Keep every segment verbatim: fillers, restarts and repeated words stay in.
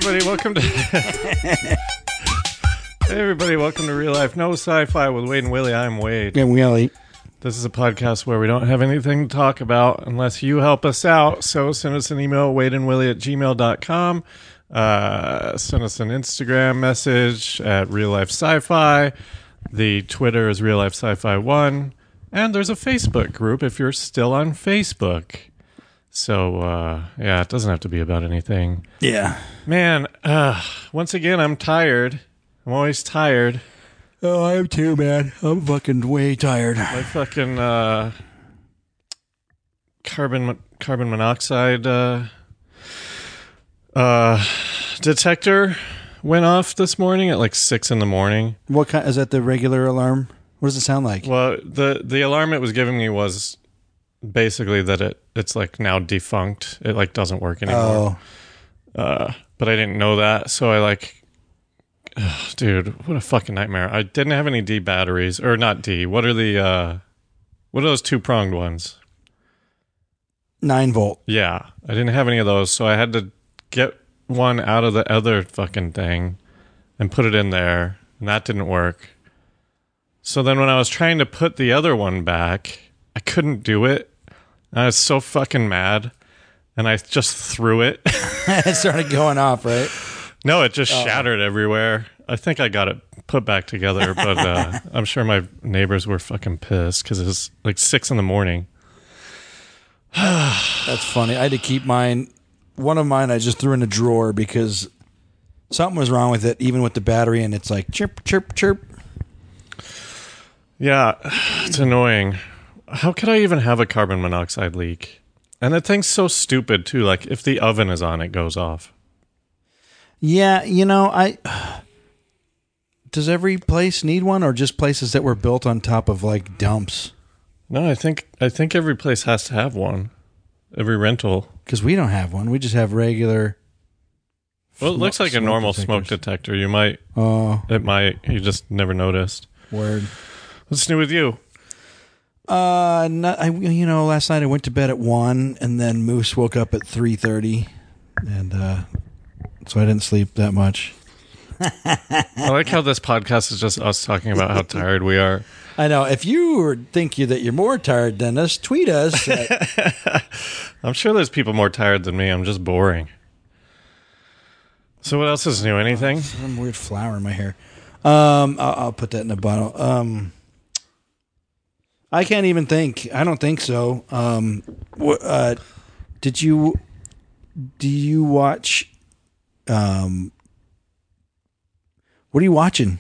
everybody, welcome to Hey everybody, welcome to Real Life No Sci-Fi with Wade and Willie. I'm Wade. And Willie. This is a podcast where we don't have anything to talk about unless you help us out. So send us an email, wadeandwillie at gmail dot com. Uh, send us an Instagram message at Real Life Sci-Fi. The Twitter is Real Life Sci-Fi one. And there's a Facebook group if you're still on Facebook. So, uh, yeah, it doesn't have to be about anything. Yeah. Man, uh, once again, I'm tired. I'm always tired. Oh, I am too, man. I'm fucking way tired. My fucking uh, carbon carbon monoxide uh, uh, detector went off this morning at like six in the morning. What kind? Is that the regular alarm? What does it sound like? Well, the the alarm it was giving me was basically that it it's like now defunct. It like doesn't work anymore. Oh. Uh, but I didn't know that, so I like. Ugh, dude, what a fucking nightmare. I didn't have any D batteries. Or not D. What are the, uh... What are those two-pronged ones? Nine volt. Yeah. I didn't have any of those, so I had to get one out of the other fucking thing and put it in there, and that didn't work. So then when I was trying to put the other one back, I couldn't do it. I was so fucking mad, and I just threw it. It started going off, right? No, it just oh. shattered everywhere. I think I got it put back together, but uh, I'm sure my neighbors were fucking pissed because it was like six in the morning. That's funny. I had to keep mine. One of mine I just threw in a drawer because something was wrong with it, even with the battery, and it's like chirp, chirp, chirp. Yeah, it's annoying. How could I even have a carbon monoxide leak? And that thing's so stupid, too. Like, if the oven is on, it goes off. Yeah, you know, I... Does every place need one, or just places that were built on top of, like, dumps? No, I think I think every place has to have one. Every rental. Because we don't have one. We just have regular... Well, it looks like a normal detectors. Smoke detector. You might... Oh. It might. You just never noticed. Word. What's new with you? Uh, not, I, you know, last night I went to bed at one, and then Moose woke up at three thirty, and, uh... so I didn't sleep that much. I like how this podcast is just us talking about how tired we are. I know. If you think you that you're more tired than us, tweet us. At- I'm sure there's people more tired than me. I'm just boring. So what else is new? Anything? Oh, some weird flower in my hair. Um, I'll, I'll put that in a bottle. Um, I can't even think. I don't think so. Um, wh- uh, did you? Do you watch? Um, what are you watching?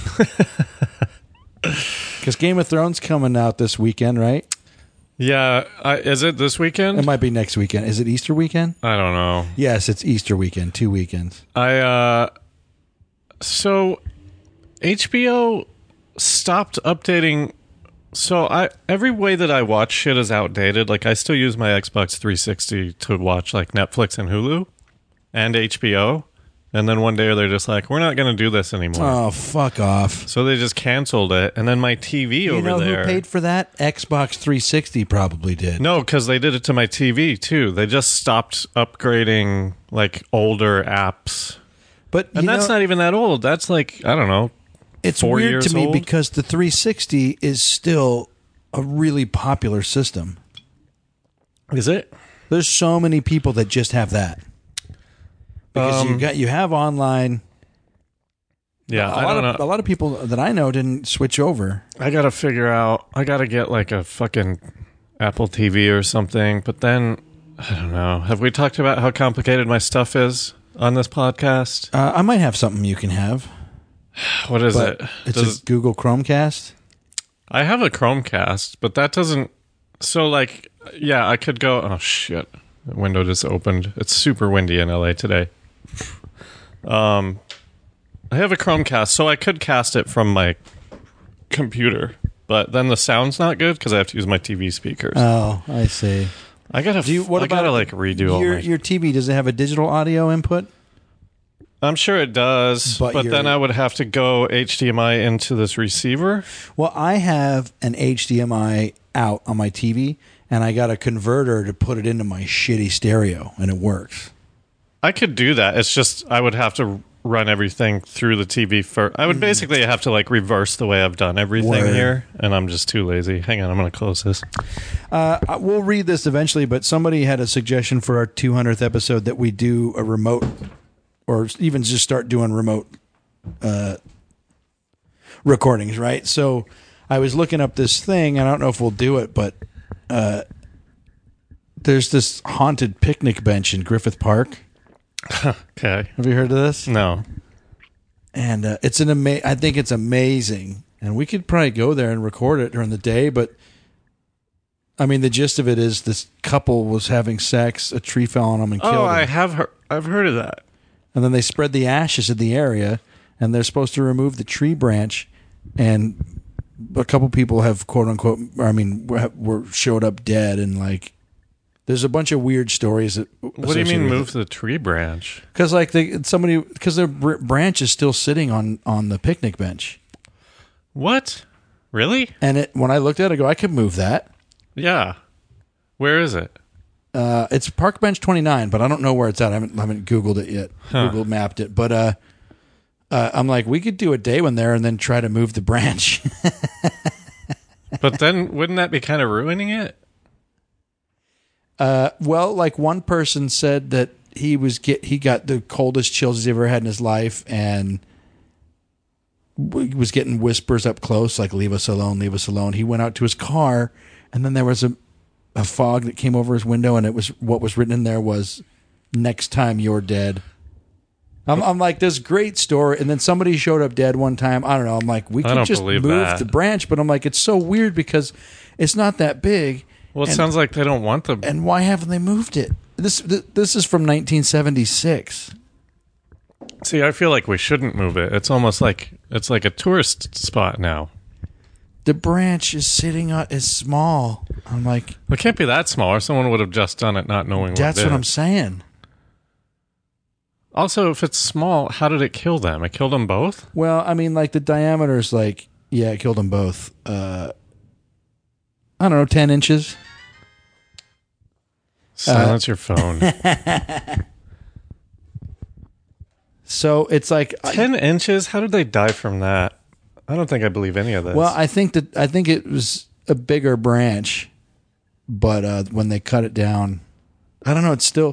Because Game of Thrones coming out this weekend, right? Yeah. I, is it this weekend? It might be next weekend. Is it Easter weekend? I don't know. Yes, it's Easter weekend. Two weekends. I, uh, so H B O stopped updating. So I every way that I watch shit is outdated. Like I still use my Xbox three sixty to watch like Netflix and Hulu and H B O. And then one day they're just like, we're not going to do this anymore. Oh, fuck off. So they just canceled it. And then my T V you over know there. Who paid for that? Xbox three sixty probably did. No, because they did it to my T V too. They just stopped upgrading like older apps. But And that's know, not even that old. That's like, I don't know. It's four weird years to me old? because the three sixty is still a really popular system. Is it? There's so many people that just have that. Because Um, you got you have online. Yeah, a I lot don't of, know. A lot of people that I know didn't switch over. I got to figure out. I got to get like a fucking Apple T V or something. But then, I don't know. Have we talked about how complicated my stuff is on this podcast? Uh, I might have something you can have. What is but it? It's Does, a Google Chromecast. I have a Chromecast, but that doesn't... So, like, yeah, I could go... Oh, shit. The window just opened. It's super windy in L A today. Um, I have a Chromecast, so I could cast it from my computer, but then the sound's not good because I have to use my T V speakers. Oh, I see. I gotta, Do you, what I about gotta like redo all your, my... your T V? Does it have a digital audio input? I'm sure it does, But but, you're- then I would have to go H D M I into this receiver. Well, I have an H D M I out on my T V, and I got a converter to put it into my shitty stereo, and it works. I could do that. It's just I would have to run everything through the T V first. I would basically have to like reverse the way I've done everything Word. here, and I'm just too lazy. Hang on, I'm going to close this. Uh, we'll read this eventually, but somebody had a suggestion for our two hundredth episode that we do a remote, or even just start doing remote uh, recordings, right? So I was looking up this thing. I don't know if we'll do it, but uh, there's this haunted picnic bench in Griffith Park. Okay. Have you heard of this? No. And uh, it's an ama- I think it's amazing, and we could probably go there and record it during the day. But I mean, the gist of it is this couple was having sex. A tree fell on them and killed Oh, them. I have heard. I've heard of that. And then they spread the ashes in the area, and they're supposed to remove the tree branch. And a couple people have quote unquote. I mean, were, were showed up dead, and like. There's a bunch of weird stories. That What do you mean move the tree branch? Because like they, somebody, because their br- branch is still sitting on, on the picnic bench. What? Really? And it, when I looked at it, I go, I could move that. Yeah. Where is it? Uh, it's Park Bench twenty-nine, but I don't know where it's at. I haven't, I haven't Googled it yet. Huh. Google mapped it. But uh, uh, I'm like, we could do a day one there and then try to move the branch. But then wouldn't that be kind of ruining it? Uh, well, like one person said that he was get he got the coldest chills he's ever had in his life, and w- was getting whispers up close, like "Leave us alone, leave us alone." He went out to his car, and then there was a a fog that came over his window, and it was what was written in there was "Next time you're dead." I'm, I'm like, this great story, and then somebody showed up dead one time. I don't know. I'm like, we I could don't just believe move that. the branch, but I'm like, it's so weird because it's not that big. Well, it And- sounds like they don't want the. And why haven't they moved it? This th- this is from nineteen seventy-six. See, I feel like we shouldn't move it. It's almost like it's like a tourist spot now. The branch is sitting on is small. I'm like, It can't be that small, or someone would have just done it not knowing what that's it what I'm is. saying. Also, if it's small, how did it kill them? It killed them both? Well, I mean, like the diameter is like, yeah, it killed them both. Uh, I don't know, ten inches. Silence your phone. So it's like, Ten inches? How did they die from that? I don't think I believe any of this. well, I think that I think it was a bigger branch, but uh, when they cut it down, I don't know. It's still,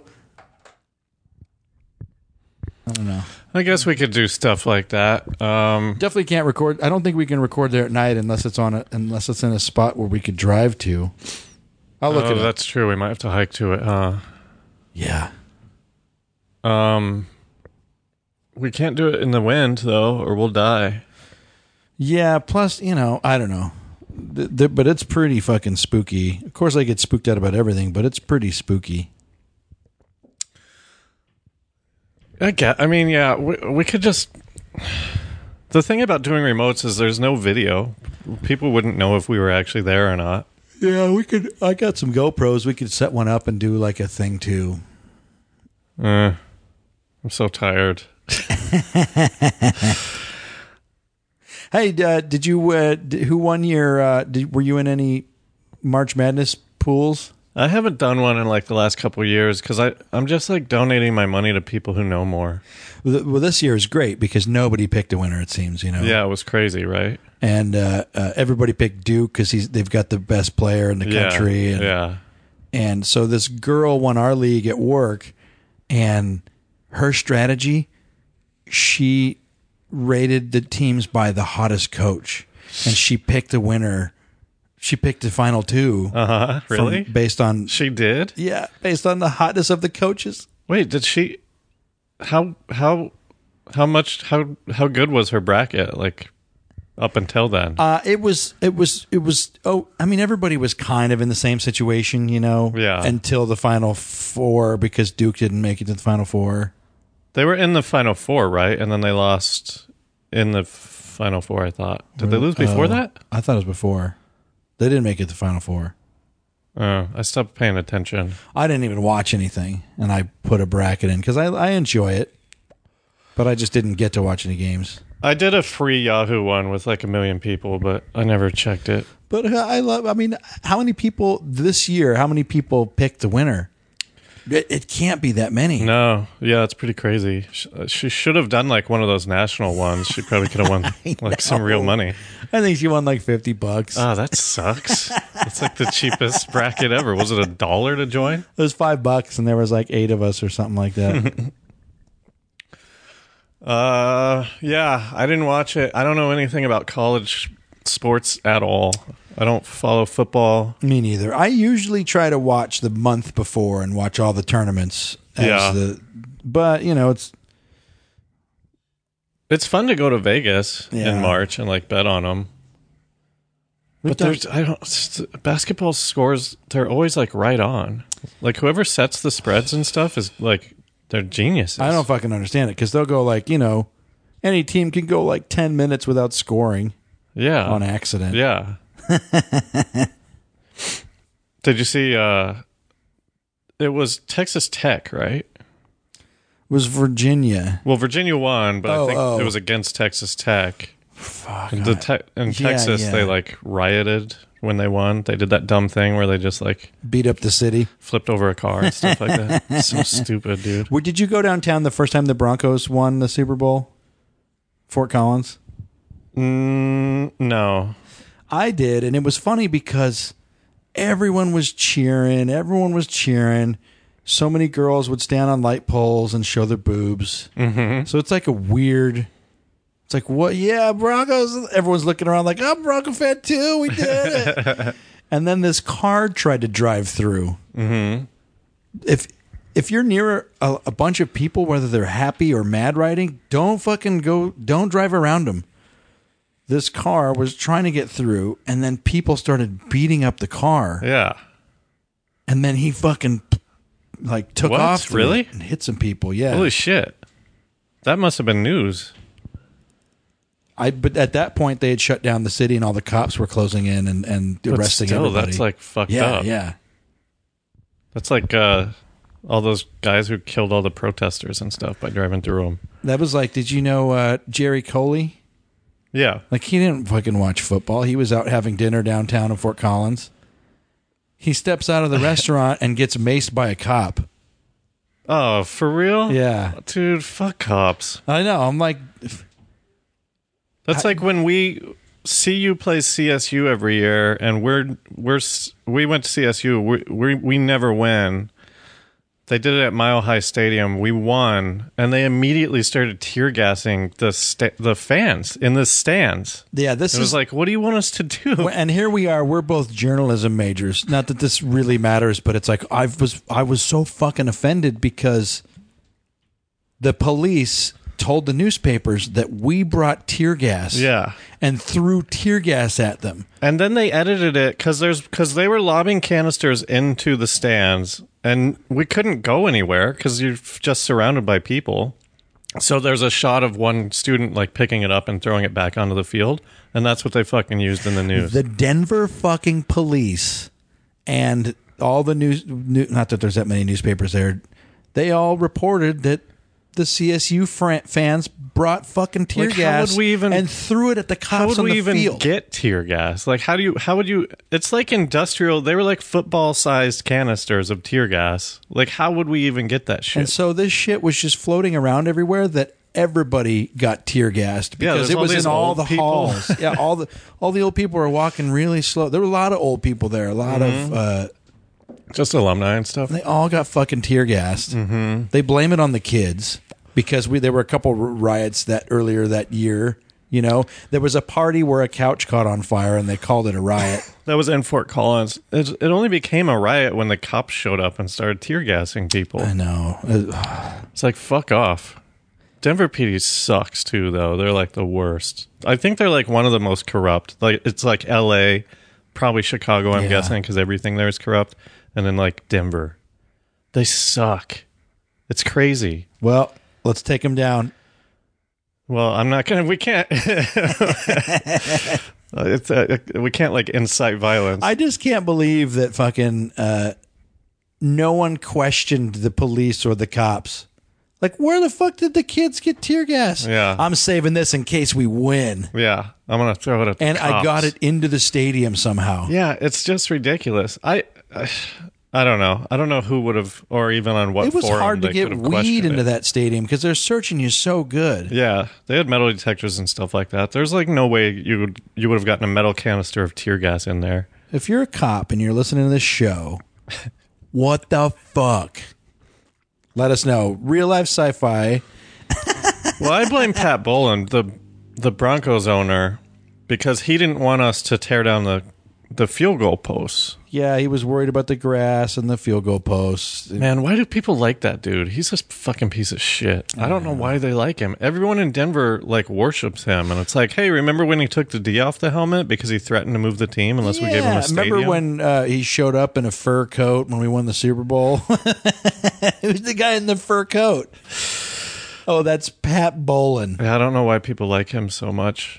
I don't know. I guess we could do stuff like that. Um, Definitely can't record. I don't think we can record there at night unless it's on a unless it's in a spot where we could drive to. I'll look oh, at it. that's true. We might have to hike to it, huh? Yeah. Um, we can't do it in the wind though, or we'll die. Yeah. Plus, you know, I don't know, th- th- but it's pretty fucking spooky. Of course, I get spooked out about everything, but it's pretty spooky. I get. I mean, yeah, we, we could just. The thing about doing remotes is there's no video. People wouldn't know if we were actually there or not. Yeah, we could. I got some GoPros. We could set one up and do like a thing too. Uh, I'm so tired. Hey, uh, did you? Uh, d- who won your? Uh, did, were you in any March Madness pools? I haven't done one in like the last couple of years because I I'm just like donating my money to people who know more. Well, this year is great because nobody picked a winner. It seems, you know. Yeah, it was crazy, right? And uh, uh, everybody picked Duke because he's they've got the best player in the Yeah, country. And, yeah. and so this girl won our league at work, and her strategy, she rated the teams by the hottest coach, and she picked the winner. She picked the final two. Uh huh. from- Really? based on She did? yeah, based on the hotness of the coaches. Wait, did she? How how how much how how good was her bracket? Like up until then? Uh, it was, it was, it was, oh, I mean, everybody was kind of in the same situation, you know, Yeah. until the final four because Duke didn't make it to the final four. They were in the final four, right? And then they lost in the final four. I thought. Did they lose before Oh, that? I thought it was before. They didn't make it to the final four. Oh, I stopped paying attention. I didn't even watch anything, and I put a bracket in because I, I enjoy it, but I just didn't get to watch any games. I did a free Yahoo one with like a million people, but I never checked it. But I love, I mean, how many people this year, how many people picked the winner? It, it can't be that many. No, yeah, it's pretty crazy. She, she should have done like one of those national ones. She probably could have won like some real money. I think she won like fifty bucks. Oh, that sucks. It's like the cheapest bracket ever. Was it a dollar to join? It was five bucks, and there was like eight of us or something like that. uh, yeah, I didn't watch it. I don't know anything about college sports at all. I don't follow football. Me neither. I usually try to watch the month before and watch all the tournaments. As Yeah. The, but, you know, it's... It's fun to go to Vegas Yeah. in March and like bet on them. But done- there's, I don't, basketball scores, they're always like right on. Like whoever sets the spreads and stuff is like, they're geniuses. I don't fucking understand it because they'll go like, you know, any team can go like ten minutes without scoring Yeah. on accident. Yeah. Did you see, uh, it was Texas Tech, right? It was Virginia. Well, Virginia won, but Oh, I think oh. it was against Texas Tech. Fuck. And the te- in Yeah, Texas, yeah. they like rioted when they won. They did that dumb thing where they just like Beat up the city. flipped over a car and stuff like that. So stupid, dude. Where, did you go downtown the first time the Broncos won the Super Bowl? Fort Collins? Mm, no. I did, and it was funny because everyone was cheering. Everyone was cheering. So many girls would stand on light poles and show their boobs. Mm-hmm. So it's like a weird... It's like, what? Yeah, Broncos. Everyone's looking around like, I'm a Bronco fan too. We did it. And then this car tried to drive through. Mm-hmm. If if you're near a, a bunch of people, whether they're happy or mad riding, don't fucking go. Don't drive around them. This car was trying to get through, and then people started beating up the car, Yeah. and then he fucking like took What? off through Really? it and hit some people. Yeah, Holy shit. That must have been news. I. But at that point, they had shut down the city, and all the cops were closing in and and But arresting still, everybody. that's like fucked yeah, up. yeah. That's like uh, all those guys who killed all the protesters and stuff by driving through them. That was like, did you know uh, Jerry Coley? Yeah. Like, he didn't fucking watch football. He was out having dinner downtown in Fort Collins. He steps out of the restaurant and gets maced by a cop. Oh, for real? Yeah. Dude, fuck cops. I know. I'm like, That's like when we C U plays C S U every year, and we're we're s- we went to C S U. We we, we never win. They did it at Mile High Stadium. We won, and they immediately started tear gassing the sta- the fans in the stands. yeah, this It was is like, what do you want us to do? and here we are. We're both journalism majors. Not that this really matters, but it's like I was I was so fucking offended because the police told the newspapers that we brought tear gas, Yeah. and threw tear gas at them. And then they edited it because there's because they were lobbing canisters into the stands, and we couldn't go anywhere because you're just surrounded by people. So there's a shot of one student like picking it up and throwing it back onto the field, and that's what they fucking used in the news. The Denver fucking police and all the news, new, not that there's that many newspapers there, they all reported that the C S U fran- fans brought fucking tear Like, how gas would we even- and threw it at the How cops would on we the even field. get tear gas? Like, how do you? How would you? It's like industrial. They were like football-sized canisters of tear gas. Like, how would we even get that shit? And so this shit was just floating around everywhere that everybody got tear gassed Yeah, because there's it all was these in all old the people. halls. Yeah, all the all the old people were walking really slow. There were a lot of old people there. A lot Mm-hmm. of uh, Just alumni and stuff. they all got fucking tear gassed. Mm-hmm. They blame it on the kids because we there were a couple riots that earlier that year. You know, there was a party where a couch caught on fire and they called it a riot. That was in Fort Collins. It, it only became a riot when the cops showed up and started tear gassing people. I know. Uh, It's like, fuck off. Denver P D sucks too, though. They're like the worst. I think they're like one of the most corrupt. Like it's like L A, probably Chicago. I'm Yeah. guessing because everything there is corrupt, and then like Denver, they suck. It's crazy. Well, let's take them down. Well, I'm not gonna. We can't. it's uh, we can't like incite violence. I just can't believe that fucking uh, no one questioned the police or the cops. Like, where the fuck did the kids get tear gas? Yeah. I'm saving this in case we win. yeah, I'm gonna throw it at the And I cops. got it into the stadium somehow. Yeah, it's just ridiculous. I, I I don't know. I don't know who would have, or even on what It was forum hard to they get could have weed questioned into it. that stadium because they're searching you so good. Yeah, they had metal detectors and stuff like that. There's like no way you would you would have gotten a metal canister of tear gas in there. If you're a cop and you're listening to this show, what the fuck? Let us know. Real life sci-fi. Well, I blame Pat Bowlen, the the Broncos owner, because he didn't want us to tear down the the field goal posts. Yeah, he was worried about the grass and the field goal posts. Man, why do people like that dude? He's a fucking piece of shit. I don't know why they like him. Everyone in Denver like worships him, and it's like, hey, remember when he took the D off the helmet because he threatened to move the team unless we gave him a stadium? Remember when uh, he showed up in a fur coat when we won the Super Bowl? It was the guy in the fur coat. Oh, that's Pat Bowlen. Yeah, I don't know why people like him so much.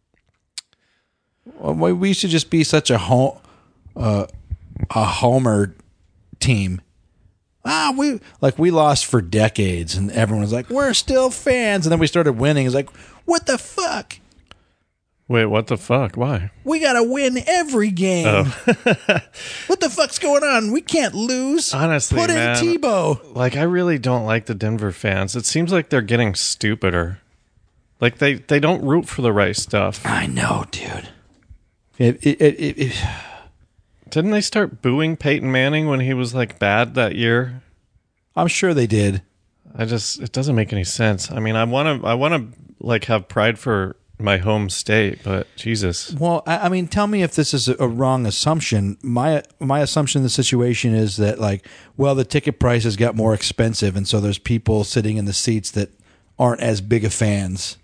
Well, we used to just be such a home, uh, a homer team. Ah, we like we lost for decades, and everyone was like, "We're still fans." And then we started winning. It's like, what the fuck? Wait, what the fuck? Why? We gotta win every game. Oh. What the fuck's going on? We can't lose. Honestly, put in man, Tebow. Like, I really don't like the Denver fans. It seems like they're getting stupider. Like they they don't root for the right stuff. I know, dude. It, it, it, it, it. Didn't they start booing Peyton Manning when he was like bad that year? I'm sure they did. I just it doesn't make any sense. I mean, I want to I want to like have pride for my home state, but Jesus. Well, I, I mean, tell me if this is a, a wrong assumption. My my assumption in the situation is that like, well, the ticket prices got more expensive, and so there's people sitting in the seats that aren't as big of fans.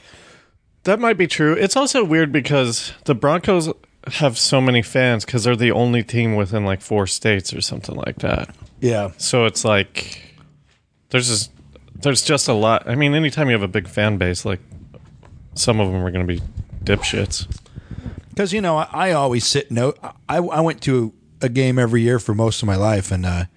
That might be true. It's also weird because the Broncos have so many fans because they're the only team within like four states or something like that. Yeah. So it's like there's just there's just a lot. I mean, anytime you have a big fan base, like some of them are going to be dipshits. Because you know, I, I always sit. No, I I went to a game every year for most of my life, and uh,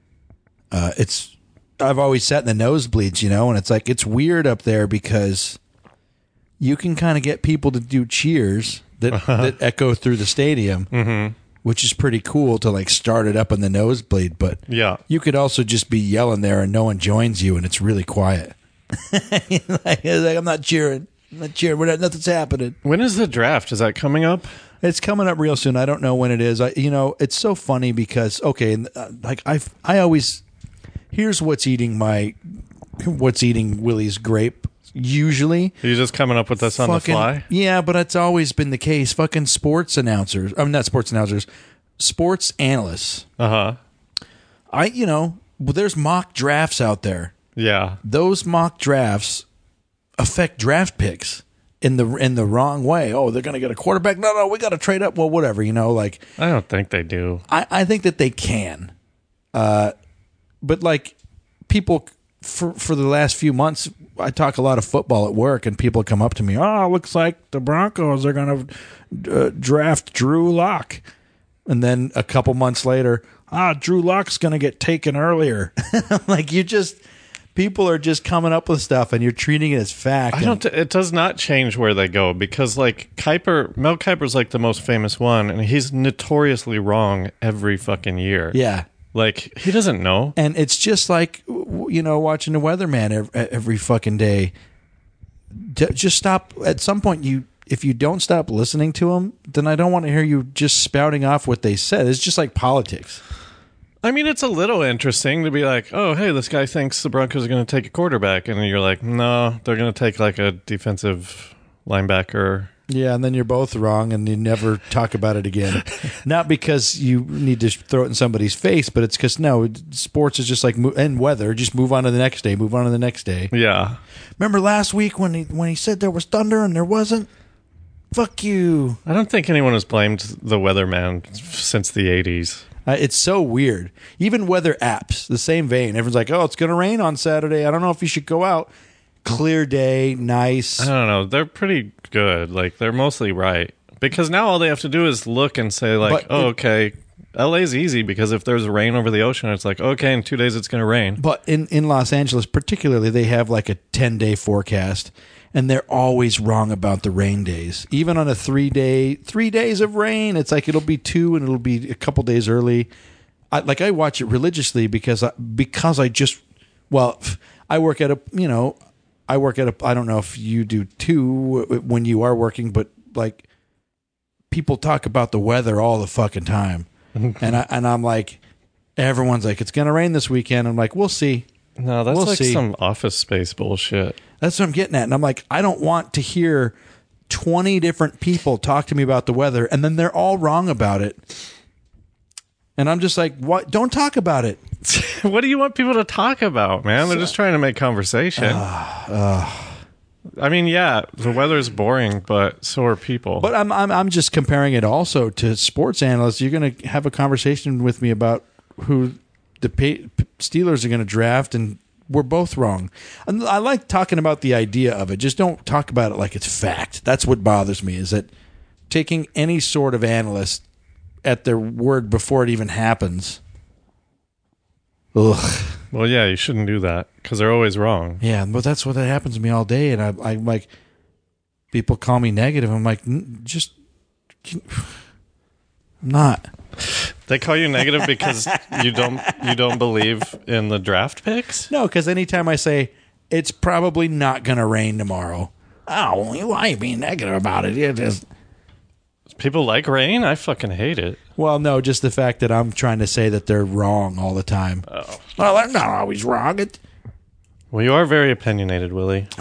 uh, it's I've always sat in the nosebleeds, you know, and it's like it's weird up there because you can kind of get people to do cheers that, uh-huh. that echo through the stadium, mm-hmm. which is pretty cool to like start it up in the nosebleed. But yeah, you could also just be yelling there and no one joins you, and it's really quiet. like, like I'm not cheering, I'm not cheering. We're not, nothing's happening. When is the draft? Is that coming up? It's coming up real soon. I don't know when it is. I, you know, it's so funny because okay, uh, like I, I always here's what's eating my, what's eating Willie's grape. Usually, are you just coming up with this fucking, on the fly? Yeah, but it's always been the case. Fucking sports announcers. I'm mean, not sports announcers. Sports analysts. Uh huh. I, you know, well, there's mock drafts out there. Yeah. Those mock drafts affect draft picks in the in the wrong way. Oh, they're going to get a quarterback. No, no, we got to trade up. Well, whatever. You know, like I don't think they do. I, I think that they can, uh, but like people for for the last few months. I talk a lot of football at work, and people come up to me. Oh, looks like the Broncos are going to uh, draft Drew Lock, and then a couple months later, ah, Drew Lock's going to get taken earlier. Like you just, people are just coming up with stuff, and you're treating it as fact. I don't. It does not change where they go because, like Kiper, Mel Kiper's like the most famous one, and he's notoriously wrong every fucking year. Yeah. Like, he doesn't know. And it's just like, you know, watching the weatherman every, every fucking day. Just stop. At some point, you if you don't stop listening to them, then I don't want to hear you just spouting off what they said. It's just like politics. I mean, it's a little interesting to be like, oh, hey, this guy thinks the Broncos are going to take a quarterback. And you're like, no, they're going to take like a defensive linebacker. Yeah, and then you're both wrong, and you never talk about it again. Not because you need to throw it in somebody's face, but it's because, no, sports is just like, and weather, just move on to the next day, move on to the next day. Yeah. Remember last week when he when he said there was thunder and there wasn't? Fuck you. I don't think anyone has blamed the weatherman since the eighties. Uh, it's so weird. Even weather apps, the same vein. Everyone's like, oh, it's going to rain on Saturday. I don't know if you should go out. Clear day, nice. I don't know. They're pretty good. Like, they're mostly right. Because now all they have to do is look and say, like, but oh, it, okay, L A's easy because if there's rain over the ocean, it's like, okay, in two days it's going to rain. But in, in Los Angeles, particularly, they have like a ten-day forecast, and they're always wrong about the rain days. Even on a three-day, three days of rain, it's like it'll be two and it'll be a couple days early. I, like I watch it religiously because I, because I just well, I work at a you know I work at a I don't know if you do too when you are working, but like people talk about the weather all the fucking time, and I and I'm like, everyone's like, it's gonna rain this weekend. I'm like, we'll see. No, that's we'll like see. some Office Space bullshit. That's what I'm getting at, and I'm like, I don't want to hear twenty different people talk to me about the weather, and then they're all wrong about it. And I'm just like, what? Don't talk about it. What do you want people to talk about, man? They're just trying to make conversation. Uh, uh, I mean, yeah, the weather's boring, but so are people. But I'm I'm I'm just comparing it also to sports analysts. You're going to have a conversation with me about who the pay, Steelers are going to draft, and we're both wrong. And I like talking about the idea of it. Just don't talk about it like it's fact. That's what bothers me, is that taking any sort of analyst at their word before it even happens. Ugh. Well, yeah, you shouldn't do that because they're always wrong. Yeah, but that's what that happens to me all day, and I, I'm like, people call me negative. I'm like, just, I'm not. They call you negative because you don't you don't believe in the draft picks? No, because anytime I say it's probably not going to rain tomorrow, oh, why are you being negative about it? It just. People like rain? I fucking hate it. Well, no, just the fact that I'm trying to say that they're wrong all the time. Oh. Well, they're not always wrong. It- well, you are very opinionated, Willie.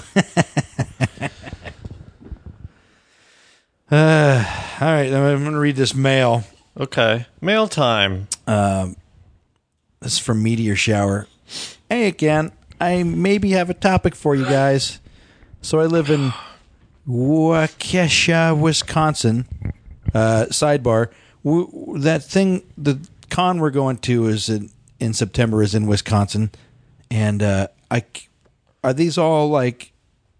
uh, all right, I'm going to read this mail. Okay. Mail time. Um, this is from Meteor Shower. Hey, again, I maybe have a topic for you guys. So I live in Waukesha, Wisconsin. Uh, sidebar, w- that thing, the con we're going to is in, in September is in Wisconsin, and uh, I are these all like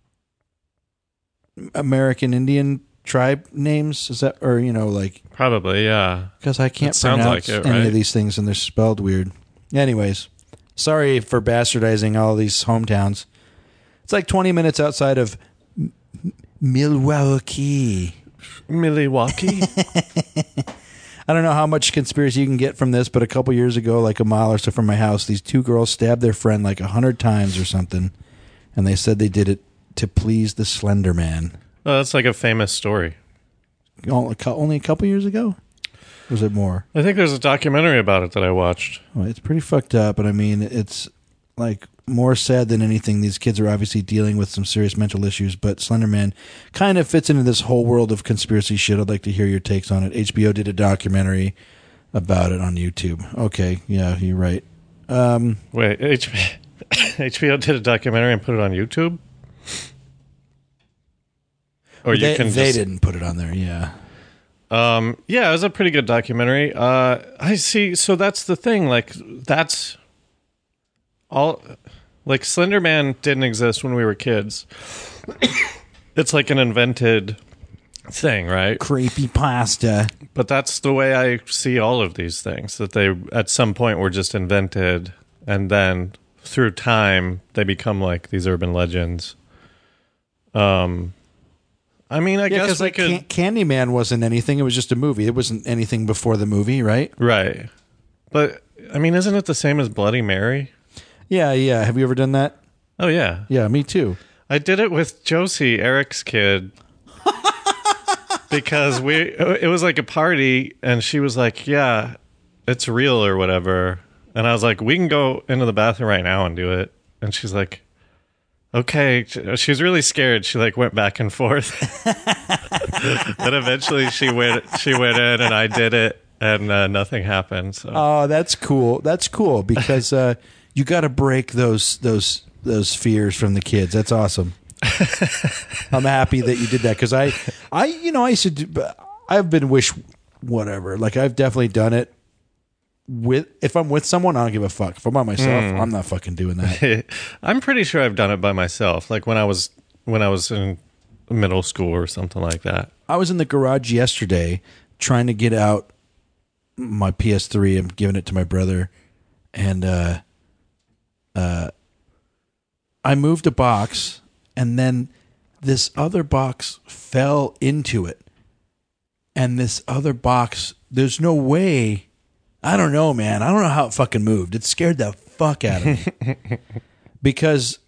American Indian tribe names? Is that, or you know, like probably, yeah? Because I can't it sounds pronounce like it, any right? of these things, and they're spelled weird. Anyways, sorry for bastardizing all these hometowns. It's like twenty minutes outside of M- Milwaukee. Milwaukee. I don't know how much conspiracy you can get from this, but a couple years ago, like a mile or so from my house, these two girls stabbed their friend like a hundred times or something, and they said they did it to please the Slender Man. Oh, that's like a famous story. Only a couple years ago? Or was it more? I think there's a documentary about it that I watched. Well, it's pretty fucked up, and I mean, it's like more sad than anything. These kids are obviously dealing with some serious mental issues, but Slender Man kind of fits into this whole world of conspiracy shit. I'd like to hear your takes on it. H B O did a documentary about it on YouTube. Okay, yeah, you're right. Um, Wait, H B O, H B O did a documentary and put it on YouTube? Or you they can they just, didn't put it on there, yeah. Um, yeah, it was a pretty good documentary. Uh, I see. So that's the thing. Like, that's all. Like, Slender Man didn't exist when we were kids. It's like an invented thing, right? Creepy pasta. But that's the way I see all of these things. That they, at some point, were just invented, and then through time, they become like these urban legends. Um. I mean, I Yeah, guess because we like could... Can- Candyman wasn't anything. It was just a movie. It wasn't anything before the movie, right? Right. But, I mean, isn't it the same as Bloody Mary? Yeah, yeah. Have you ever done that? Oh, yeah. Yeah, me too. I did it with Josie, Eric's kid, because we it was like a party, and she was like, yeah, it's real or whatever. And I was like, we can go into the bathroom right now and do it. And she's like, okay. She was really scared. She like went back and forth. Then eventually she went she went in, and I did it, and uh, nothing happened. So. Oh, that's cool. That's cool because uh, you got to break those those those fears from the kids. That's awesome. I'm happy that you did that because I, I, you know, I used to. Do, I've been wish whatever. Like I've definitely done it. With if I'm with someone, I don't give a fuck. If I'm by myself, mm. I'm not fucking doing that. I'm pretty sure I've done it by myself. Like when I was when I was in middle school or something like that. I was in the garage yesterday trying to get out my P S three. I'm giving it to my brother, and uh, uh, I moved a box, and then this other box fell into it, and this other box. There's no way I don't know, man. I don't know how it fucking moved. It scared the fuck out of me because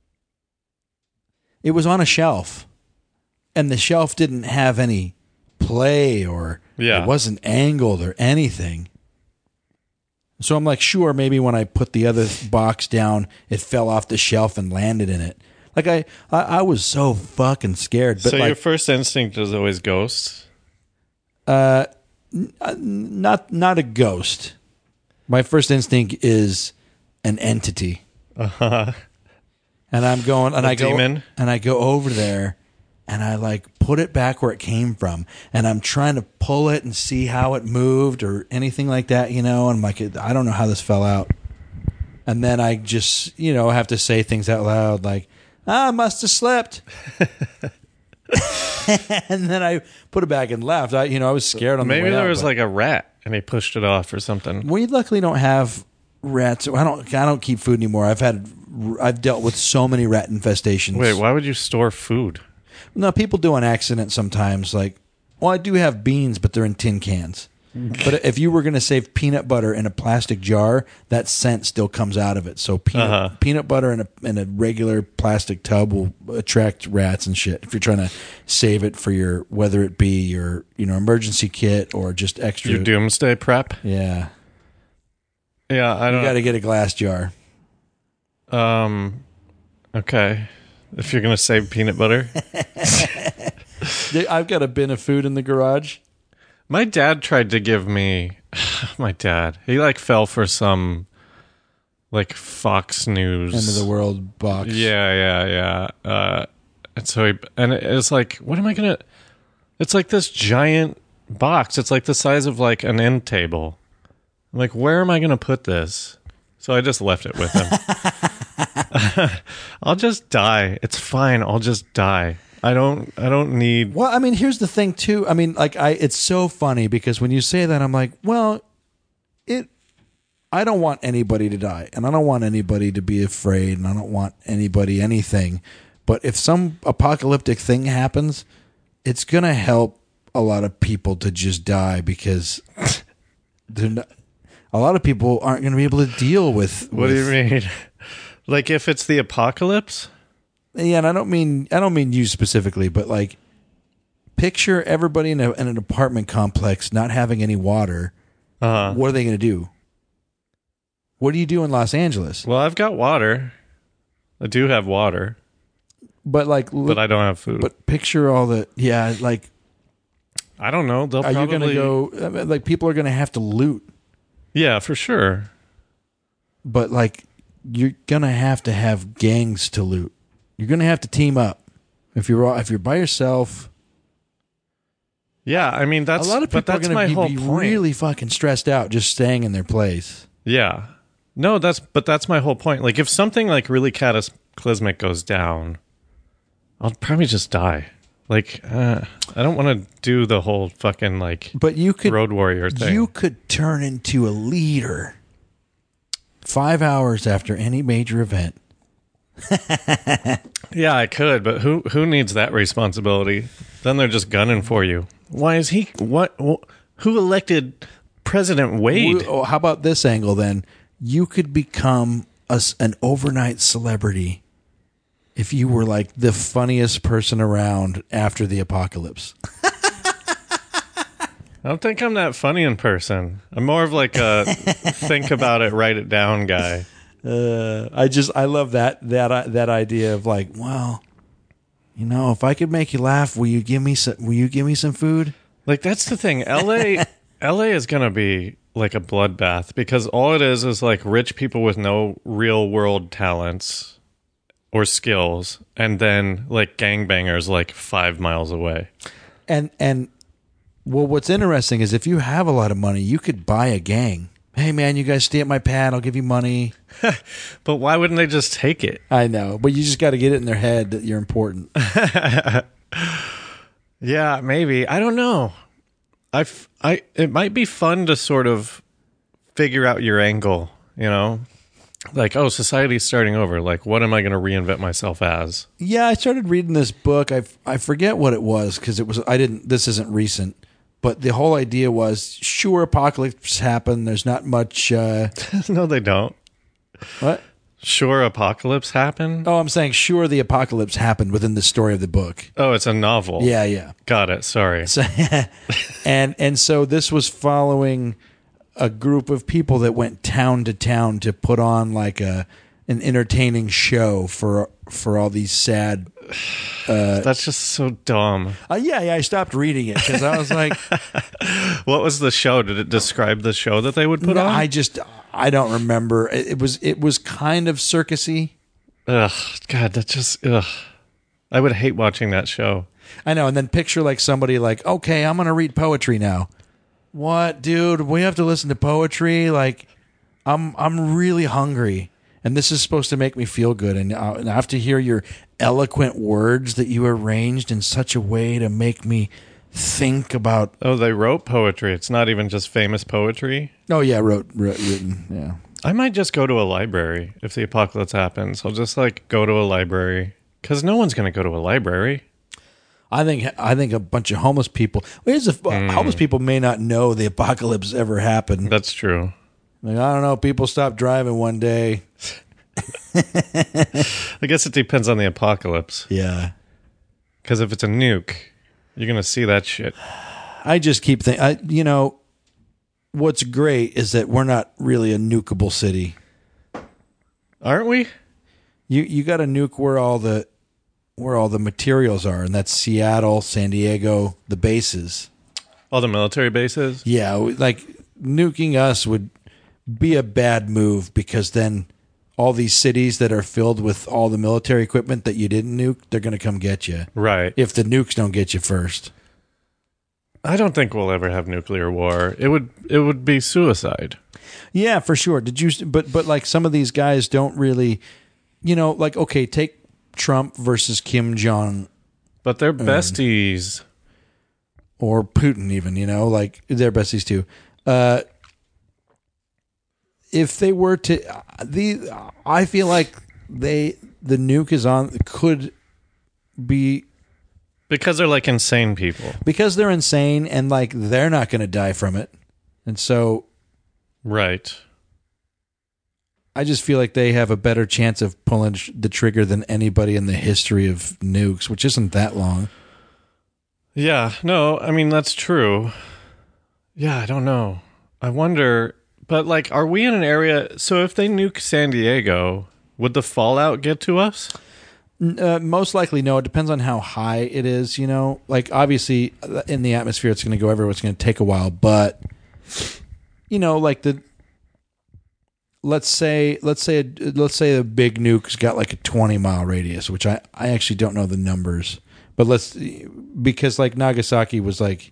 it was on a shelf, and the shelf didn't have any play or yeah. it wasn't angled or anything. So I'm like, sure, maybe when I put the other box down, it fell off the shelf and landed in it. Like I, I, I was so fucking scared. But so like, your first instinct is always ghosts? Uh, n- not not a ghost. My first instinct is an entity. Uh-huh. And I'm going, and A I go, demon? and I go over there, and I like put it back where it came from, and I'm trying to pull it and see how it moved or anything like that, you know. And I'm like, I don't know how this fell out. And then I just, you know, have to say things out loud like, ah, I must have slipped. And then I put it back and left. I, you know, I was scared on the way out. Maybe there was but- like a rat and he pushed it off or something. We luckily don't have rats. I don't. I don't keep food anymore. I've had. I've dealt with so many rat infestations. Wait, why would you store food? No, people do on accident sometimes. Like, well, I do have beans, but they're in tin cans. But if you were going to save peanut butter in a plastic jar, that scent still comes out of it. So peanut Uh-huh. peanut butter in a in a regular plastic tub will attract rats and shit. If you're trying to save it for your, whether it be your, you know, emergency kit or just extra. Your doomsday prep? Yeah, Yeah, I you don't got to get a glass jar. Um, okay. If you're going to save peanut butter. I've got a bin of food in the garage. My dad tried to give me, my dad, he like fell for some like Fox News. End of the world box. Yeah, yeah, yeah. Uh, and so he, and it's like, what am I going to, it's like this giant box. It's like the size of like an end table. I'm like, where am I going to put this? So I just left it with him. I'll just die. It's fine. I'll just die. I don't I don't need Well, I mean, here's the thing too. I mean, like I it's so funny because when you say that, I'm like, well, it I don't want anybody to die, and I don't want anybody to be afraid, and I don't want anybody anything. But if some apocalyptic thing happens, it's going to help a lot of people to just die because they're not, a lot of people aren't going to be able to deal with, What with do you mean? Like if it's the apocalypse? Yeah, and I don't mean I don't mean you specifically, but like picture everybody in, a, in an apartment complex not having any water. Uh-huh. What are they going to do? What do you do in Los Angeles? Well, I've got water. I do have water, But like, look, but I don't have food. but picture all the yeah. Like, I don't know. They'll are probably you going to go? I mean, like, people are going to have to loot, Yeah, for sure. but like, you're going to have to have gangs to loot. You're going to have to team up. If you're if you're by yourself, Yeah, I mean that's a lot of but people are that's going my to be, whole be point. really fucking stressed out just staying in their place. Yeah. No, that's but that's my whole point. Like if something like really cataclysmic goes down, I'll probably just die. Like uh, I don't want to do the whole fucking like But you could road warrior thing. You could turn into a leader five hours after any major event. Yeah, I could, but who who needs that responsibility? Then they're just gunning for you. Why is he what wh- who elected President Wade? Oh, how about this angle then? You could become a s an overnight celebrity if you were like the funniest person around after the apocalypse. I don't think I'm that funny in person. I'm more of like a think about it, write it down guy. Uh, I just I love that that uh, that idea of like, well, you know, if I could make you laugh, will you give me some? Will you give me some food? Like that's the thing. L A L A is going to be like a bloodbath because all it is is like rich people with no real world talents or skills and then like gangbangers like five miles away. And and well, what's interesting is if you have a lot of money, you could buy a gang. Hey man, you guys stay at my pad. I'll give you money. But why wouldn't they just take it? I know, but you just got to get it in their head that you're important. Yeah, maybe. I don't know. I, f- I, it might be fun to sort of figure out your angle, you know? Like, oh, society's starting over. Like, what am I going to reinvent myself as? Yeah, I started reading this book. I, I forget what it was because it was I didn't. This isn't recent, but the whole idea was, sure, apocalypse happen. There's not much. Uh, No, they don't. what? Sure, apocalypse happened? Oh, I'm saying, sure, the apocalypse happened within the story of the book. Oh, it's a novel. Yeah, yeah. Got it. Sorry. So, and and so this was following a group of people that went town to town to put on like a an entertaining show for for all these sad. Uh, That's just so dumb. Uh, yeah, yeah. I stopped reading it because I was like, what was the show? Did it describe the show that they would put no, on? I just I don't remember. It, it was it was kind of circusy. Ugh, God, that just ugh. I would hate watching that show. I know, and then picture like somebody like, okay, I'm gonna read poetry now. What, dude? We have to listen to poetry. Like, I'm I'm really hungry, and this is supposed to make me feel good, and I and I have to hear your eloquent words that you arranged in such a way to make me think about. Oh, they wrote poetry. It's not even just famous poetry. Oh yeah, wrote, wrote written. Yeah. I might just go to a library if the apocalypse happens. I'll just like go to a library because no one's going to go to a library. I think I think a bunch of homeless people. Well, here's the, Mm. homeless people may not know the apocalypse ever happened. That's true. Like, I don't know. People stopped driving one day. I guess it depends on the apocalypse. Yeah. Because if it's a nuke, you're going to see that shit. I just keep thinking, you know, what's great is that we're not really a nukeable city. Aren't we? You you got to nuke where all the where all the materials are, and that's Seattle, San Diego, the bases. All the military bases? Yeah, like nuking us would be a bad move because then all these cities that are filled with all the military equipment that you didn't nuke, they're going to come get you. Right. If the nukes don't get you first. I don't think we'll ever have nuclear war. It would it would be suicide. Yeah, for sure. Did you but but like some of these guys don't really, you know, like okay, take Trump versus Kim Jong But they're besties. or Putin even, you know, like they're besties too. Uh if they were to the I feel like they the nuke is on could be Because they're like insane people. because they're insane and like they're not going to die from it. And so Right. I just feel like they have a better chance of pulling the trigger than anybody in the history of nukes, which isn't that long. Yeah, no, I mean, that's true. Yeah, I don't know. I wonder, but like, are we in an area? So if they nuke San Diego, would the fallout get to us? Uh, most likely, no. It depends on how high it is, you know? Like, obviously, in the atmosphere, it's going to go everywhere. It's going to take a while. But, you know, like the... Let's say, let's say, let's say a big nuke's got like a twenty mile radius, which I, I actually don't know the numbers, but let's, because like Nagasaki was like,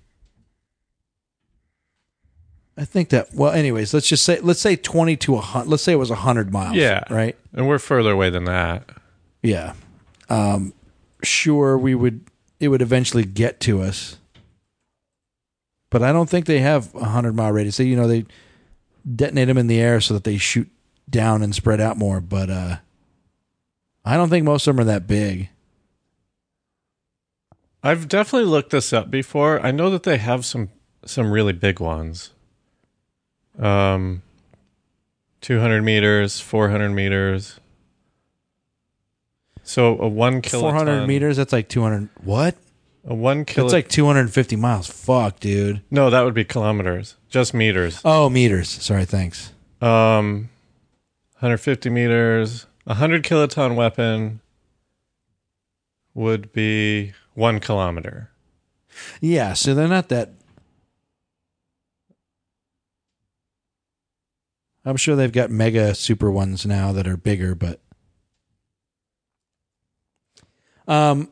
I think that, well, anyways, let's just say, let's say twenty to a hundred, let's say it was a hundred miles. Yeah. Right. And we're further away than that. Yeah. Um, sure. We would, it would eventually get to us, but I don't think they have a hundred mile radius. They, you know, they detonate them in the air so that they shoot down and spread out more. But uh, I don't think most of them are that big. I've definitely looked this up before. I know that they have some some really big ones. Um, two hundred meters, four hundred meters. So a one kiloton. four hundred meters, that's like two hundred. What? A one kiloton. That's like two hundred fifty miles. Fuck, dude. No, that would be kilometers. Just meters. Oh, meters. Sorry, thanks. Um, one hundred fifty meters. A one hundred kiloton weapon would be one kilometer. Yeah, so they're not that. I'm sure they've got mega super ones now that are bigger, but. Um.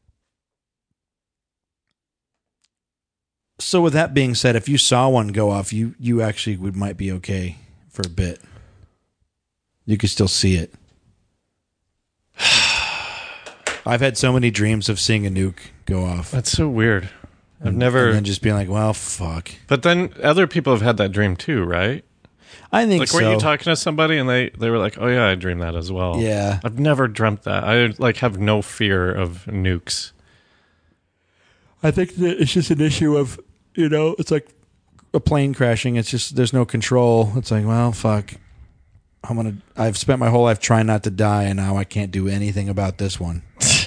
So with that being said, if you saw one go off, you you actually would might be okay for a bit. You could still see it. I've had so many dreams of seeing a nuke go off. That's so weird. I've and, never. and then just being like, well, fuck. But then other people have had that dream too, right? I think like, so. were you talking to somebody and they, they were like, oh yeah, I dreamed that as well. Yeah. I've never dreamt that. I like have no fear of nukes. I think that it's just an issue of You know, it's like a plane crashing. It's just there's no control. It's like, well, fuck. I'm gonna. I've spent my whole life trying not to die, and now I can't do anything about this one.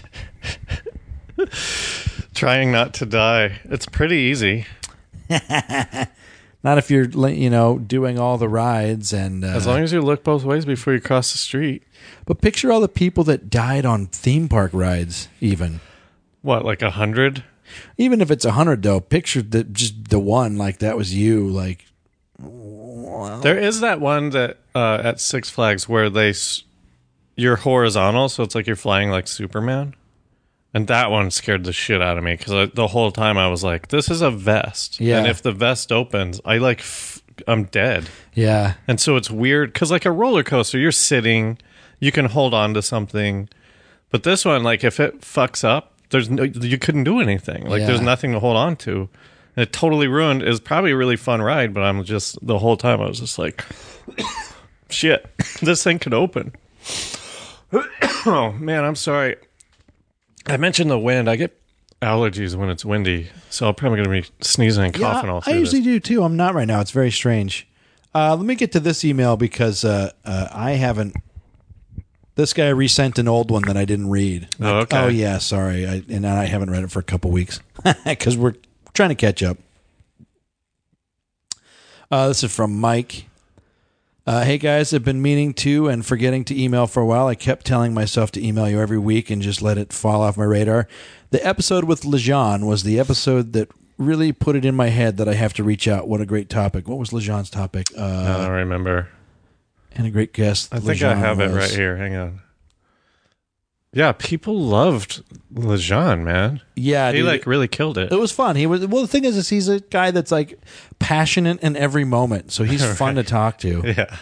Trying not to die. It's pretty easy. Not if you're, you know, doing all the rides and... Uh, as long as you look both ways before you cross the street. But picture all the people that died on theme park rides, even. What, like a hundred? Even if it's a hundred, though, picture the, just the one, like that was you, like... Well. There is that one that uh, at Six Flags where they... S- you're horizontal, so it's like you're flying like Superman. And that one scared the shit out of me because the whole time I was like, this is a vest. Yeah. And if the vest opens, I like, f- I'm dead. Yeah. And so it's weird because like a roller coaster, you're sitting, you can hold on to something. But this one, like if it fucks up, there's no, you couldn't do anything. Like Yeah. there's nothing to hold on to. And it totally ruined. It was probably a really fun ride, but I'm just, the whole time I was just like, shit, this thing could open. Oh, man, I'm sorry. I mentioned the wind. I get allergies when it's windy, so I'm probably going to be sneezing and coughing yeah, all through I usually this. do, too. I'm not right now. It's very strange. Uh, let me get to this email because uh, uh, I haven't... This guy resent an old one that I didn't read. Oh, okay. Oh, yeah, sorry. I, and I haven't read it for a couple weeks because we're trying to catch up. Uh, this is from Mike. Uh, hey, guys, I've been meaning to and forgetting to email for a while. I kept telling myself to email you every week and just let it fall off my radar. The episode with Lejean was the episode that really put it in my head that I have to reach out. What a great topic. What was Lejean's topic? Uh, I don't remember. And a great guest. I think Lejean I have was. it right here. Hang on. Yeah, people loved Lejean, man. Yeah, He dude. like really killed it. It was fun. He was well. The thing is, is he's a guy that's like passionate in every moment, so he's fun to talk to. Yeah.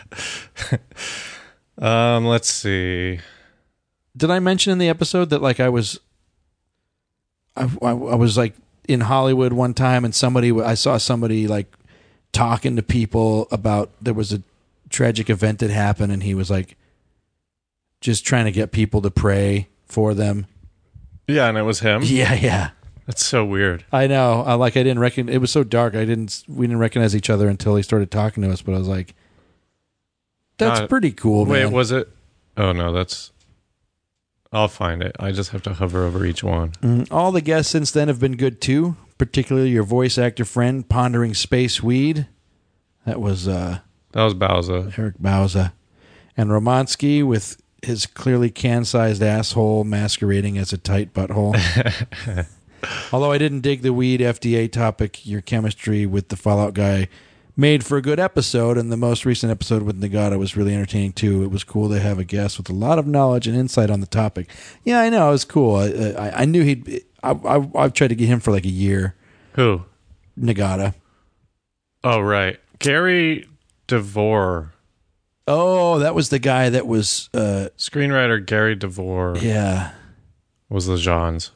um. Let's see. Did I mention in the episode that like I was, I, I, I was like in Hollywood one time, and somebody I saw somebody like talking to people about there was a tragic event that happened, and he was like just trying to get people to pray for them. Yeah, and it was him. Yeah, yeah. That's so weird. I know. I like. I didn't reckon. It was so dark. I didn't. We didn't recognize each other until he started talking to us. But I was like, "That's Uh, pretty cool, Wait, man." was it? Oh no, that's. I'll find it. I just have to hover over each one. Mm, all the guests since then have been good too. Particularly your voice actor friend, Pondering Space Weed. That was uh, That was Bowser. Eric Bauza, and Romansky with his clearly can-sized asshole masquerading as a tight butthole. Although I didn't dig the weed F D A topic, your chemistry with the Fallout guy made for a good episode, and the most recent episode with Nagata was really entertaining too. It was cool to have a guest with a lot of knowledge and insight on the topic. Yeah, I know, it was cool. I, I, I knew he'd... I, I, I've tried to get him for like a year. Who? Nagata. Oh, right. Gary DeVore. Oh, that was the guy that was... Uh, Screenwriter Gary DeVore yeah. was Lejean's.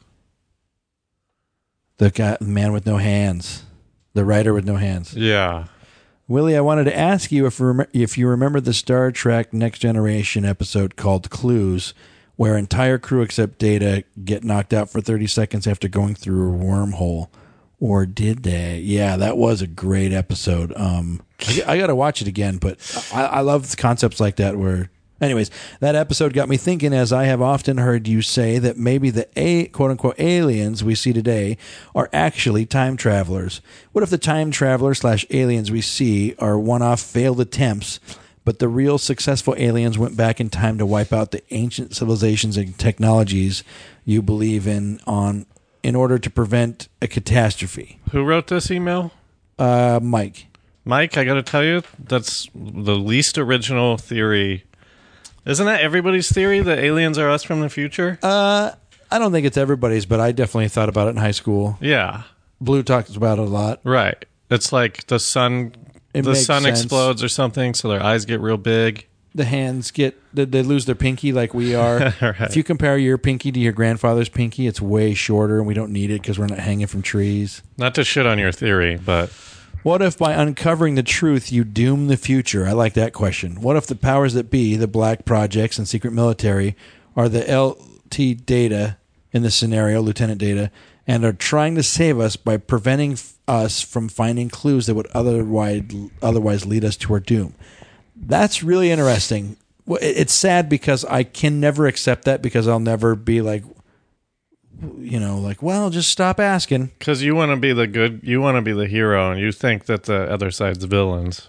The guy, the man with no hands. The writer with no hands. Yeah. Willie, I wanted to ask you if rem- if you remember the Star Trek Next Generation episode called Clues, where entire crew except Data get knocked out for thirty seconds after going through a wormhole. Or did they? Yeah, that was a great episode. Um, I, I got to watch it again, but I, I love concepts like that where... Anyways, that episode got me thinking, as I have often heard you say, that maybe the a, quote-unquote aliens we see today are actually time travelers. What if the time travelers slash aliens we see are one-off failed attempts, but the real successful aliens went back in time to wipe out the ancient civilizations and technologies you believe in on in order to prevent a catastrophe? Who wrote this email? Uh, Mike. Mike, I got to tell you, that's the least original theory. Isn't that everybody's theory that aliens are us from the future? Uh, I don't think it's everybody's, but I definitely thought about it in high school. Yeah. Blue talks about it a lot. Right. It's like the sun It the makes sun sense. explodes or something, so their eyes get real big. The hands get, they, they lose their pinky like we are. Right. If you compare your pinky to your grandfather's pinky, it's way shorter and we don't need it because we're not hanging from trees. Not to shit on your theory, but What if by uncovering the truth you doom the future? I like that question. What if the powers that be, the black projects and secret military, are the L T Data in this scenario, Lieutenant Data, and are trying to save us by preventing f- us from finding clues that would otherwise otherwise lead us to our doom. That's really interesting. It's sad because I can never accept that because I'll never be like, you know, like, well, just stop asking. Because you want to be the good, you want to be the hero, and you think that the other side's villains.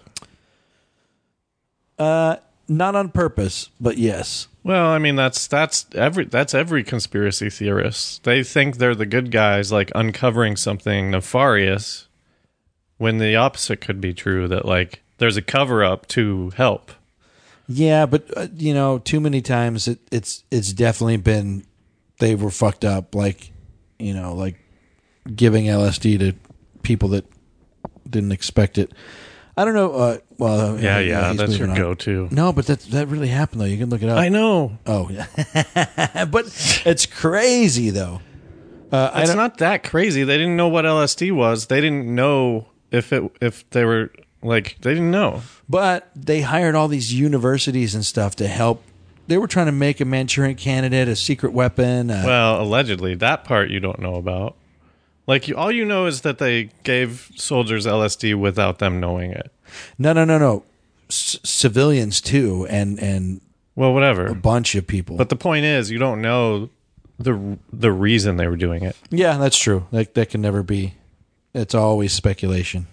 Uh, not on purpose, but yes. Well, I mean, that's that's every that's every conspiracy theorist. They think they're the good guys, like uncovering something nefarious, when the opposite could be true. That like there's a cover up to help. Yeah, but uh, you know, too many times it, it's it's definitely been they were fucked up. Like, you know, like giving L S D to people that didn't expect it. I don't know. Uh, well, yeah, yeah, yeah that's your on. go-to. No, but that that really happened though. You can look it up. I know. Oh, yeah, but it's crazy though. Uh, it's not that crazy. They didn't know what L S D was. They didn't know if it if they were like they didn't know. But they hired all these universities and stuff to help. They were trying to make a Manchurian Candidate, a secret weapon. Uh, well, allegedly, that part you don't know about. Like, you, all you know is that they gave soldiers L S D without them knowing it. No, no, no, no. C- civilians, too, and, and well, whatever. A bunch of people. But the point is, you don't know the the reason they were doing it. Yeah, that's true. Like, that can never be. It's always speculation.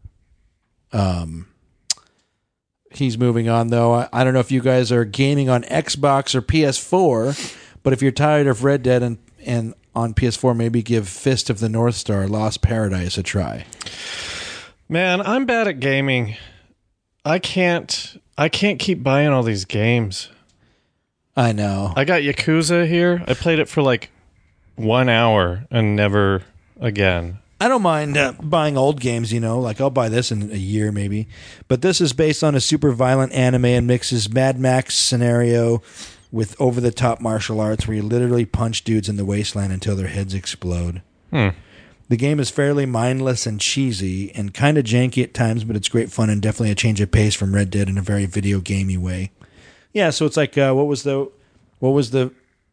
Um, he's moving on, though. I, I don't know if you guys are gaming on Xbox or P S four, but if you're tired of Red Dead and, and on P S four, maybe give Fist of the North Star Lost Paradise a try. Man, I'm bad at gaming. I can't I can't keep buying all these games. I know. I got Yakuza here. I played it for like one hour and never again. I don't mind uh, buying old games, you know, like I'll buy this in a year maybe. But this is based on a super violent anime and mixes Mad Max scenario with over-the-top martial arts where you literally punch dudes in the wasteland until their heads explode. Hmm. The game is fairly mindless and cheesy and kind of janky at times, but it's great fun and definitely a change of pace from Red Dead in a very video gamey way. Yeah, so it's like, uh, what was the, what was the,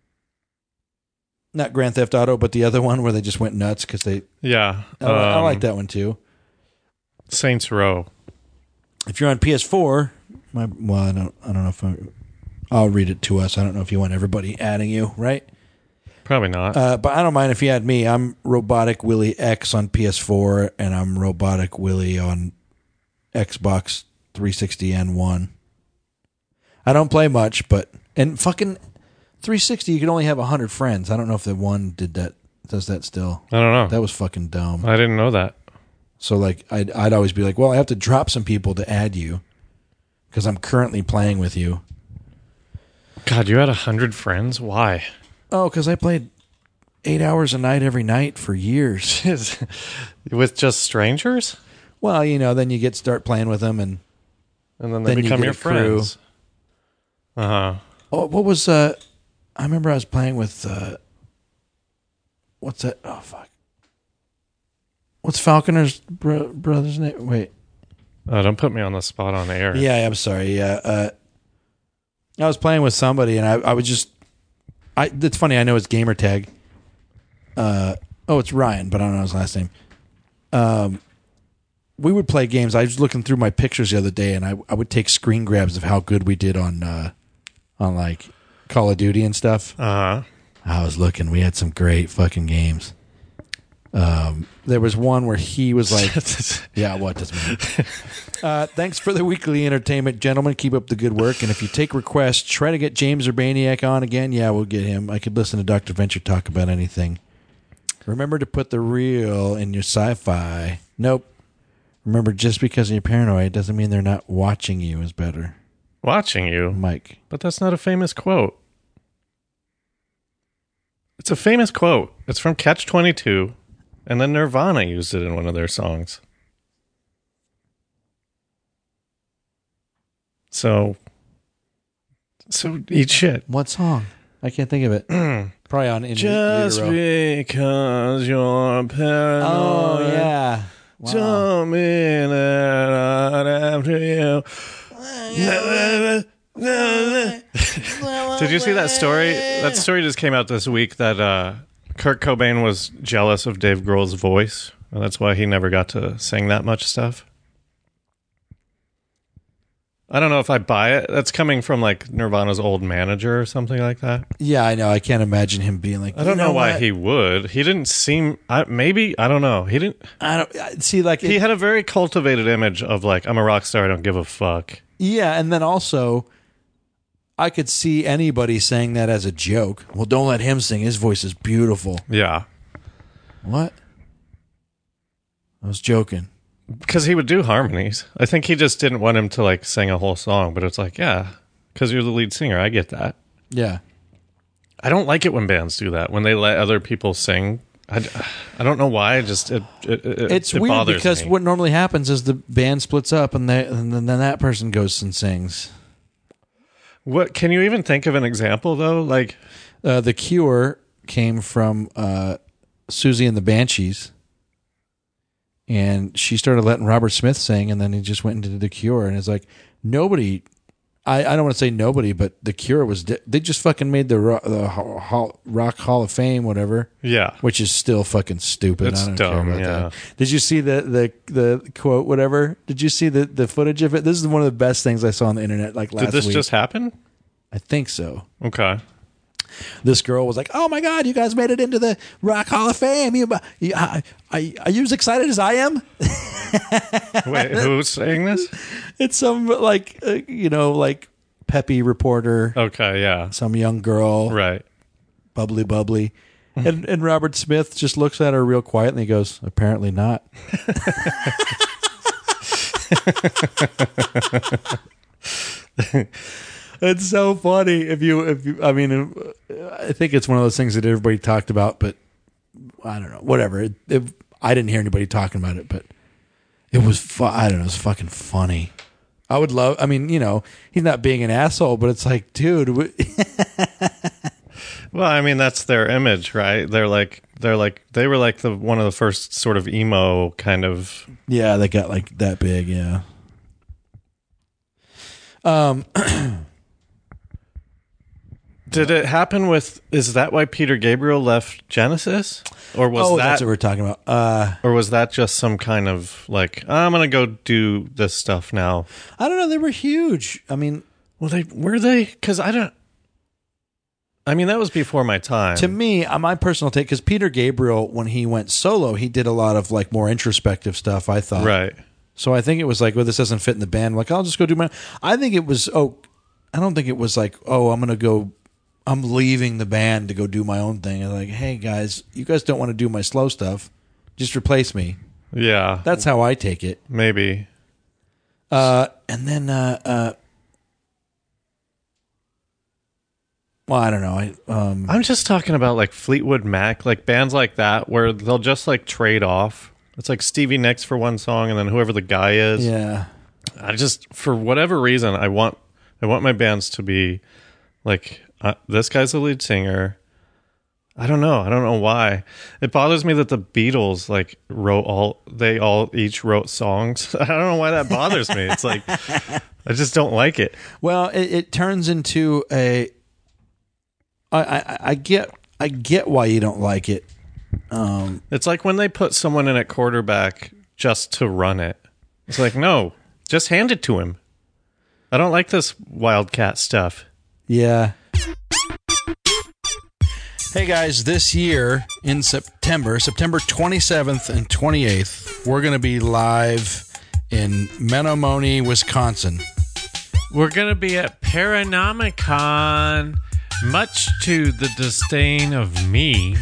not Grand Theft Auto, but the other one where they just went nuts because they, yeah, I, um, I like um, that one too. Saints Row. If you're on P S four, my well, I don't, I don't know if I, I'll read it to us. I don't know if you want everybody adding you, right? Probably not. Uh, but I don't mind if you add me. I'm Robotic Willie X on P S four, and I'm Robotic Willie on Xbox three sixty and One. I don't play much, but and fucking three sixty, you can only have a hundred friends. I don't know if the One did that. Does that still? I don't know. That was fucking dumb. I didn't know that. So like, I'd I'd always be like, well, I have to drop some people to add you because I'm currently playing with you. God, you had a hundred friends? Why? Oh, because I played eight hours a night every night for years. With just strangers? Well, you know, then you get start playing with them, and and then they then become you your friends. Uh huh. Oh, what was? Uh, I remember I was playing with. Uh, what's that? Oh fuck. What's Falconer's bro- brother's name? Wait. Oh, don't put me on the spot on air. Yeah, I'm sorry. Yeah, uh, I was playing with somebody, and I, I was just. I. It's funny. I know his gamer tag. Uh oh, it's Ryan, but I don't know his last name. Um, we would play games. I was looking through my pictures the other day, and I I would take screen grabs of how good we did on uh, on like Call of Duty and stuff. Uh huh. I was looking. We had some great fucking games. Um, there was one where he was like, "Yeah, what doesn't matter." Uh, thanks for the weekly entertainment, gentlemen. Keep up the good work. And if you take requests, try to get James Urbaniak on again. Yeah, we'll get him. I could listen to Doctor Venture talk about anything. Remember to put the real in your sci-fi. Nope. Remember, just because you're paranoid doesn't mean they're not watching you is better. Watching you? Mike. But that's not a famous quote. It's a famous quote. It's from Catch twenty-two, and then Nirvana used it in one of their songs. So, so eat shit. What song? I can't think of it. Probably on in Just utero. because you're paranoid. Oh yeah. Wow. Don't mean that I'm after you. Did you see that story? That story just came out this week that uh, Kurt Cobain was jealous of Dave Grohl's voice and that's why he never got to sing that much stuff. I don't know if I buy it. That's coming from like Nirvana's old manager or something like that. Yeah, I know. I can't imagine him being like. I don't you know, know why what? he would. He didn't seem. I, maybe I don't know. He didn't. I don't I- see. Like He it, had a very cultivated image of like I'm a rock star. I don't give a fuck. yeah, and then also, I could see anybody saying that as a joke. Well, don't let him sing. His voice is beautiful. Yeah, What? I was joking. because he would do harmonies. I think he just didn't want him to like sing a whole song. But it's like, yeah, because you're the lead singer. I get that. Yeah. I don't like it when bands do that, when they let other people sing. I, I don't know why. It just it, it, it, It's it weird bothers because me. what normally happens is the band splits up and, they, and then that person goes and sings. What can you even think of an example though? Like, Uh, the Cure came from uh, Susie and the Banshees, and she started letting Robert Smith sing, and then he just went into the Cure, and it's like nobody. I, I don't want to say nobody, but the Cure was di- they just fucking made the, ro- the ho- ho- Rock Hall of Fame, whatever. yeah, Which is still fucking stupid. It's I don't dumb, care about yeah. that. Did you see the, the the quote, whatever? Did you see the, the footage of it? This is one of the best things I saw on the internet like last did this week. just happen? I think so. Okay. This girl was like, "Oh my God, you guys made it into the Rock Hall of Fame. You, you, are, are you as excited as I am?" Wait, who's saying this? It's some like, uh, you know, like peppy reporter, Okay, yeah, some young girl, right. bubbly, bubbly. And, and Robert Smith just looks at her real quiet and he goes, "Apparently not." It's so funny. If you, if you, I mean, I think it's one of those things that everybody talked about, but I don't know, whatever. It, it, I didn't hear anybody talking about it, but it was, fu- I don't know, it was fucking funny. I would love, I mean, you know, he's not being an asshole, but it's like, dude. We, Well, I mean, that's their image, right? They're like, they're like, they were like the one of the first sort of emo kind of. yeah, they got like that big, yeah. Um, Did it happen with? Is that why Peter Gabriel left Genesis, or was oh, that, that's what we're talking about. Uh, or was that just some kind of like I'm gonna go do this stuff now? I don't know. They were huge. I mean, Well, they were they? Because I don't. I mean, that was before my time. to me, uh, my personal take, because Peter Gabriel, when he went solo, he did a lot of like more introspective stuff, I thought. Right. So I think it was like, well, this doesn't fit in the band. I'm like, I'll just go do my. I think it was. Oh, I don't think it was like, oh, I'm gonna go. I'm leaving the band to go do my own thing. And like, hey guys, you guys don't want to do my slow stuff. Just replace me. Yeah. That's how I take it. Maybe. Uh, and then, uh, uh, well, I don't know. I um, I'm just talking about like Fleetwood Mac, like bands like that, where they'll just like trade off. It's like Stevie Nicks for one song, and then whoever the guy is. yeah. I just, for whatever reason, I want, I want my bands to be like, uh, this guy's the lead singer. I don't know. I don't know why. It bothers me that the Beatles like wrote all, they all each wrote songs. I don't know why that bothers me. It's like, I just don't like it. Well, it, it turns into a. I, I I get I get why you don't like it. Um, It's like when they put someone in at quarterback just to run it. It's like, no, just hand it to him. I don't like this wildcat stuff. yeah. Hey guys, this year in September, September twenty-seventh and twenty-eighth, we're going to be live in Menomonee, Wisconsin. We're going to be at Paranomicon, much to the disdain of me.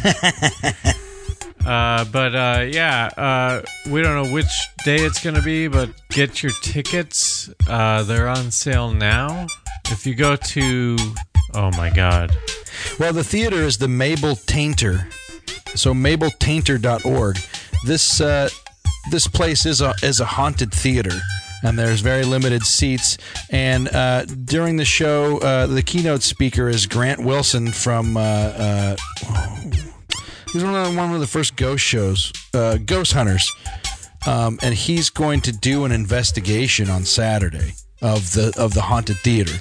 uh, but uh, yeah, uh, we don't know which day it's going to be, but get your tickets. Uh, they're on sale now. If you go to, oh my God. Well, the theater is the Mabel Tainter. So mabel tainter dot org. This uh, this place is a is a haunted theater, and there's very limited seats. And uh, during the show, uh, the keynote speaker is Grant Wilson from. Uh, uh, he's one of the, one of the first ghost shows, uh, Ghost Hunters, um, and he's going to do an investigation on Saturday of the of the haunted theater.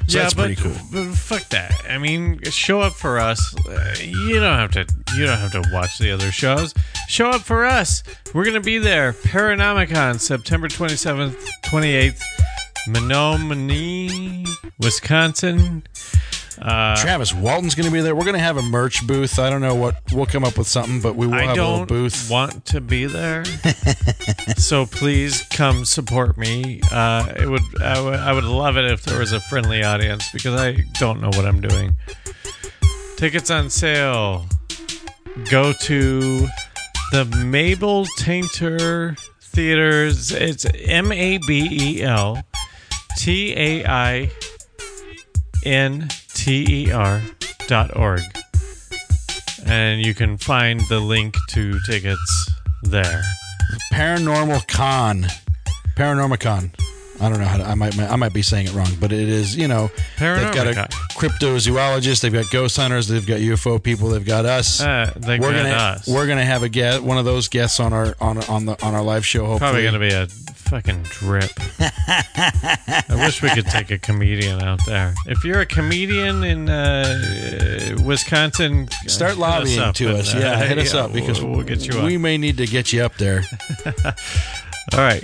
So that's but, pretty cool. But fuck that. I mean, show up for us. Uh, you don't have to. You don't have to watch the other shows. Show up for us. We're gonna be there. Paranomicon, September twenty seventh, twenty eighth, Menominee, Wisconsin. Uh, Travis Walton's going to be there. We're going to have a merch booth. I don't know what. We'll come up with something, but we will I have a little don't booth. want to be there, so please come support me. Uh, it would I, w- I would love it if there was a friendly audience because I don't know what I'm doing. Tickets on sale. Go to the Mabel Tainter Theaters. It's M A B E L T A I N T E R dot org. And you can find the link to tickets there. Paranormal Con. Paranormicon. I don't know how to, I might I might be saying it wrong, but it is, you know, they've got a Paranormicon. cryptozoologist, they've got ghost hunters, they've got U F O people, they've got us. Uh, they we're got gonna us. we're gonna have a guest, one of those guests on our on on the on our live show. Hopefully, Probably going to be a fucking drip. I wish we could take a comedian out there. If you're a comedian in uh, Wisconsin, start hit lobbying us up to and, us. uh, Yeah, hit us yeah, up because we'll, we'll get you we on. may need to get you up there. All right.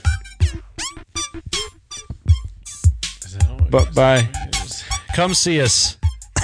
Is that all it But is? bye. It is. Come see us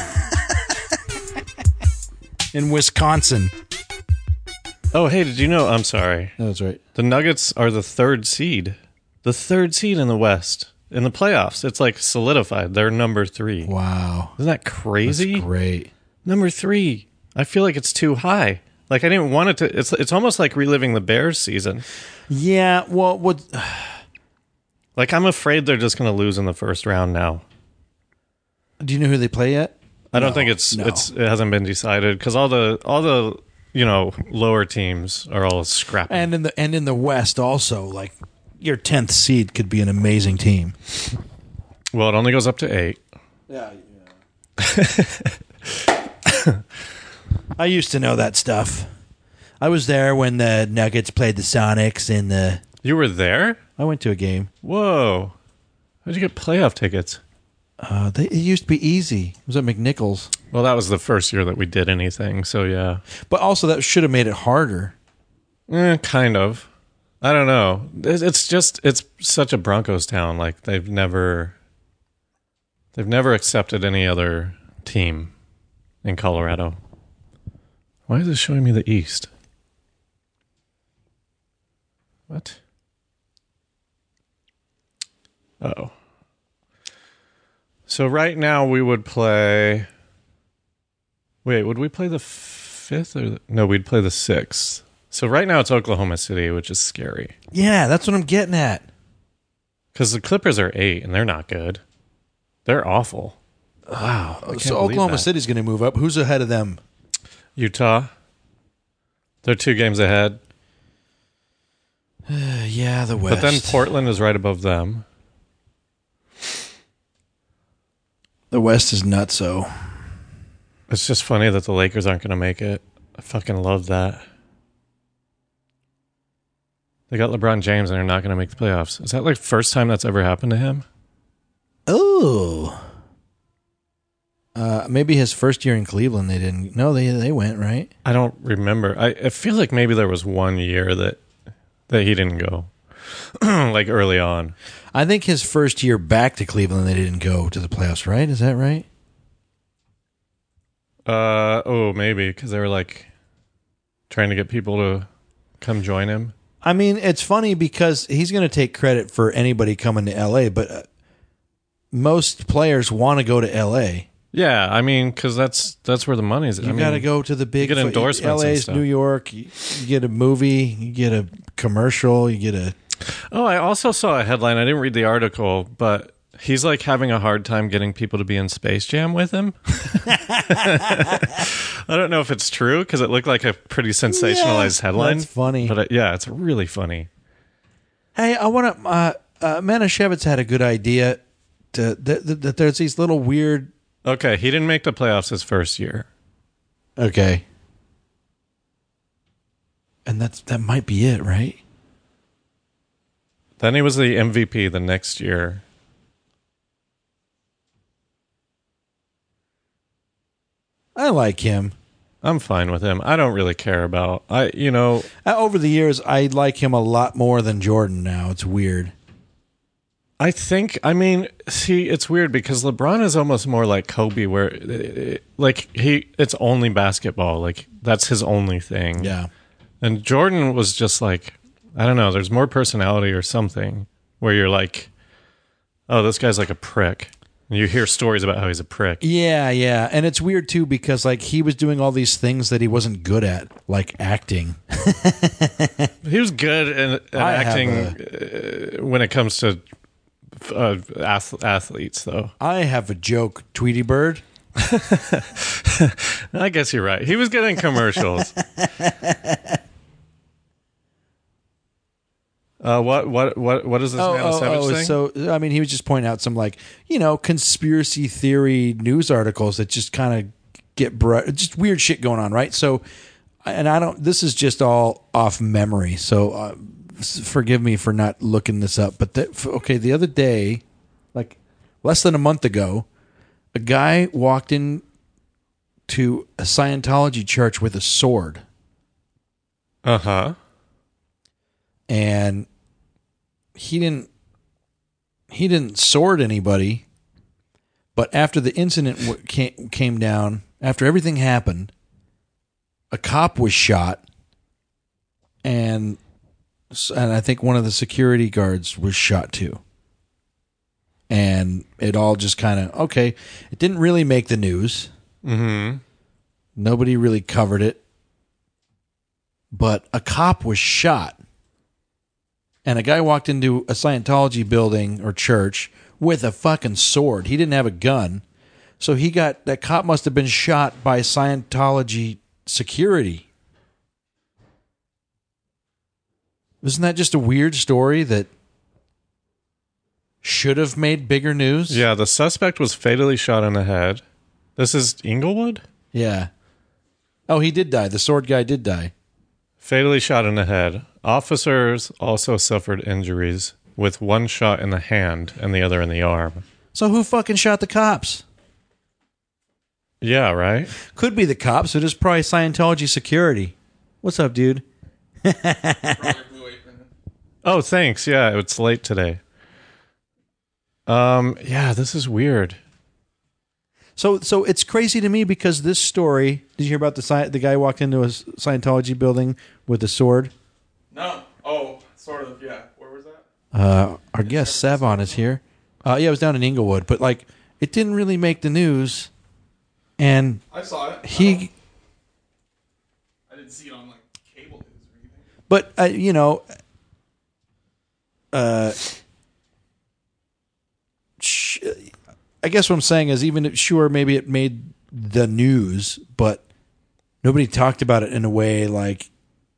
in Wisconsin. Oh, hey, did you know? I'm sorry. That's right. The Nuggets are the third seed. The third seed in the West. In the playoffs. It's like solidified. They're number three. Wow, Isn't that crazy? that's great. Number three. I feel like it's too high. Like I didn't want it to. It's it's almost like reliving the Bears season. Yeah. Well, what? Like I'm afraid they're just going to lose in the first round now. Do you know who they play yet? I don't No, think it's no. it's it hasn't been decided because all the all the you know lower teams are all scrappy. And in the and in the West also, like your tenth seed could be an amazing team. Well, it only goes up to eight. Yeah. I used to know that stuff. I was there when the Nuggets played the Sonics in the. You were there? I went to a game. Whoa! How'd you get playoff tickets? Uh, they, it used to be easy. It was at McNichols, Well, that was the first year that we did anything. So yeah, but also that should have made it harder. eh, kind of. I don't know. It's it's just it's such a Broncos town. Like they've never they've never accepted any other team in Colorado. Why is it showing me the East? What? Oh. So right now we would play. Wait, would we play the fifth or the, no? We'd play the sixth. So right now it's Oklahoma City, which is scary Yeah, that's what I'm getting at. because the Clippers are eight and they're not good. They're awful. Wow. I can't So believe Oklahoma that. City's going to move up. Who's ahead of them? Utah. They're two games ahead, Uh, yeah, the West. but then Portland is right above them. the West is nutso. It's just funny that the Lakers aren't going to make it. I fucking love that. They got LeBron James and they're not going to make the playoffs. Is that like first time that's ever happened to him? Oh. Uh, maybe his first year in Cleveland, they didn't. No, they they went right. I don't remember. I, I feel like maybe there was one year that that he didn't go, like early on. I think his first year back to Cleveland, they didn't go to the playoffs. Right? Is that right? Uh oh, maybe because they were like trying to get people to come join him. I mean, it's funny because he's going to take credit for anybody coming to L A, but uh, most players want to go to L A. Yeah, I mean, because that's that's where the money's. You I got to mean, go to the big you get endorsements and L A's stuff. New York. You, you get a movie, you get a commercial, you get a. Oh, I also saw a headline. I didn't read the article, but he's like having a hard time getting people to be in Space Jam with him. I don't know if it's true because it looked like a pretty sensationalized Yeah, headline. that's funny. But it, yeah, it's really funny. Hey, I want to. Uh, uh, Manischewitz had a good idea to that, that, that there's these little weird. Okay, he didn't make the playoffs his first year. Okay. And that's that might be it, right? Then he was the M V P the next year. I like him. I'm fine with him. I don't really care about I. You know, Uh, over the years, I like him a lot more than Jordan. Now it's weird. I think. I mean, see, it's weird because LeBron is almost more like Kobe, where uh, like he, it's only basketball. Like that's his only thing. Yeah. And Jordan was just like, I don't know. There's more personality or something where you're like, oh, this guy's like a prick. And you hear stories about how he's a prick. Yeah, yeah, and it's weird too because like he was doing all these things that he wasn't good at, like acting. He was good at, at I have acting uh, when it comes to uh, ath- athletes, though. I have a joke, Tweety Bird. I guess you're right. He was good in commercials. Uh, what what what what is this Oh, Nana oh, Savage oh, thing? so I mean, he was just pointing out some like you know conspiracy theory news articles that just kind of get br- just weird shit going on, right? So, and I don't. This is just all off memory, so uh, forgive me for not looking this up. But the, okay, the other day, like less than a month ago, a guy walked in to a Scientology church with a sword. Uh huh. And he didn't he didn't sword anybody, but after the incident w- came, came down, after everything happened, a cop was shot, and and I think one of the security guards was shot too. And it all just kind of okay. It didn't really make the news. Mm-hmm. Nobody really covered it, but a cop was shot. And a guy walked into a Scientology building or church with a fucking sword. He didn't have a gun. So he got, that cop must have been shot by Scientology security. Isn't that just a weird story that should have made bigger news? Yeah, the suspect was fatally shot in the head. This is Inglewood? Yeah. Oh, he did die. The sword guy did die. Fatally shot in the head. Officers also suffered injuries, with one shot in the hand and the other in the arm. So who fucking shot the cops? Yeah, right? Could be the cops, but it's probably Scientology security. What's up, dude? Oh, thanks. Yeah, it's late today. Um, yeah, this is weird. So, so it's crazy to me because this story. Did you hear about the sci- the guy walked into a Scientology building with a sword? No. Oh, sort of. Yeah. Where was that? Uh, our guest Savon is here. Uh, yeah, it was down in Inglewood, but like it didn't really make the news. And I saw it. he, I didn't see it on like cable news or anything. but uh, you know, uh, sh- I guess what I'm saying is, even if, sure, maybe it made the news, but nobody talked about it in a way like.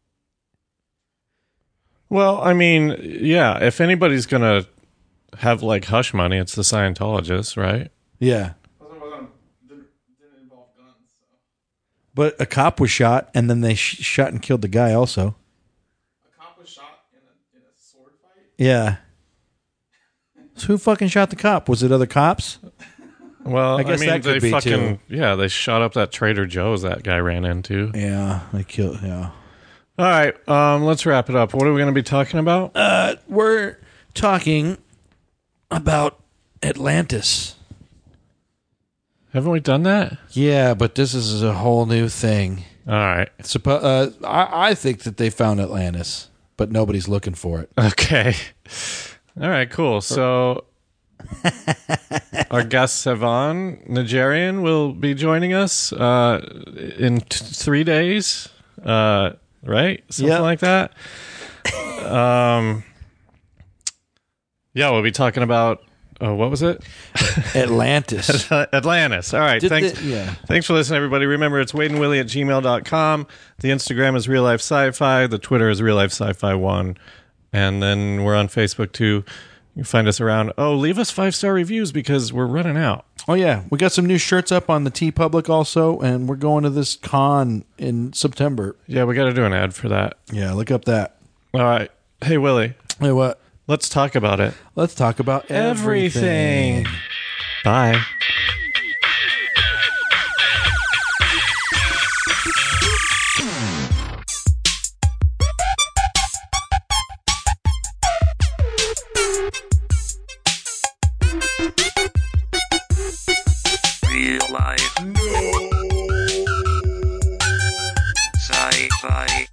Well, I mean, yeah, if anybody's going to have like hush money, it's the Scientologists, right? Yeah. It wasn't, didn't, didn't involve guns. So. But a cop was shot, and then they sh- shot and killed the guy also. A cop was shot in a, in a sword fight? Yeah. So who fucking shot the cop? Was it other cops? Well, I guess mean, that could they be, fucking, too. yeah, they shot up that Trader Joe's that guy ran into. Yeah, they killed, yeah. All right, um, let's wrap it up. What are we going to be talking about? Uh, we're talking about Atlantis. Haven't we done that? Yeah, but this is a whole new thing. All right. Suppo- uh, I, I think that they found Atlantis, but nobody's looking for it. Okay. All right, cool. So our guest Savon Nigerian will be joining us uh, in t- three days, uh, right? Something Yep. like that. Um, yeah, we'll be talking about, uh, what was it? Atlantis. Atlantis. All right. Did Thanks. the- yeah. Thanks for listening, everybody. Remember, it's Wade and Willie at gmail dot com. The Instagram is Real Life Sci-Fi. The Twitter is Real Life Sci-Fi one. And then we're on Facebook, too. You can find us around. Oh, leave us five-star reviews because we're running out. Oh, yeah. We got some new shirts up on the TeePublic also, and we're going to this con in September. Yeah, we got to do an ad for that. Yeah, look up that. All right. Hey, Willie, Hey, what? let's talk about it. Let's talk about everything. Bye. Real life. No. Sci-fi.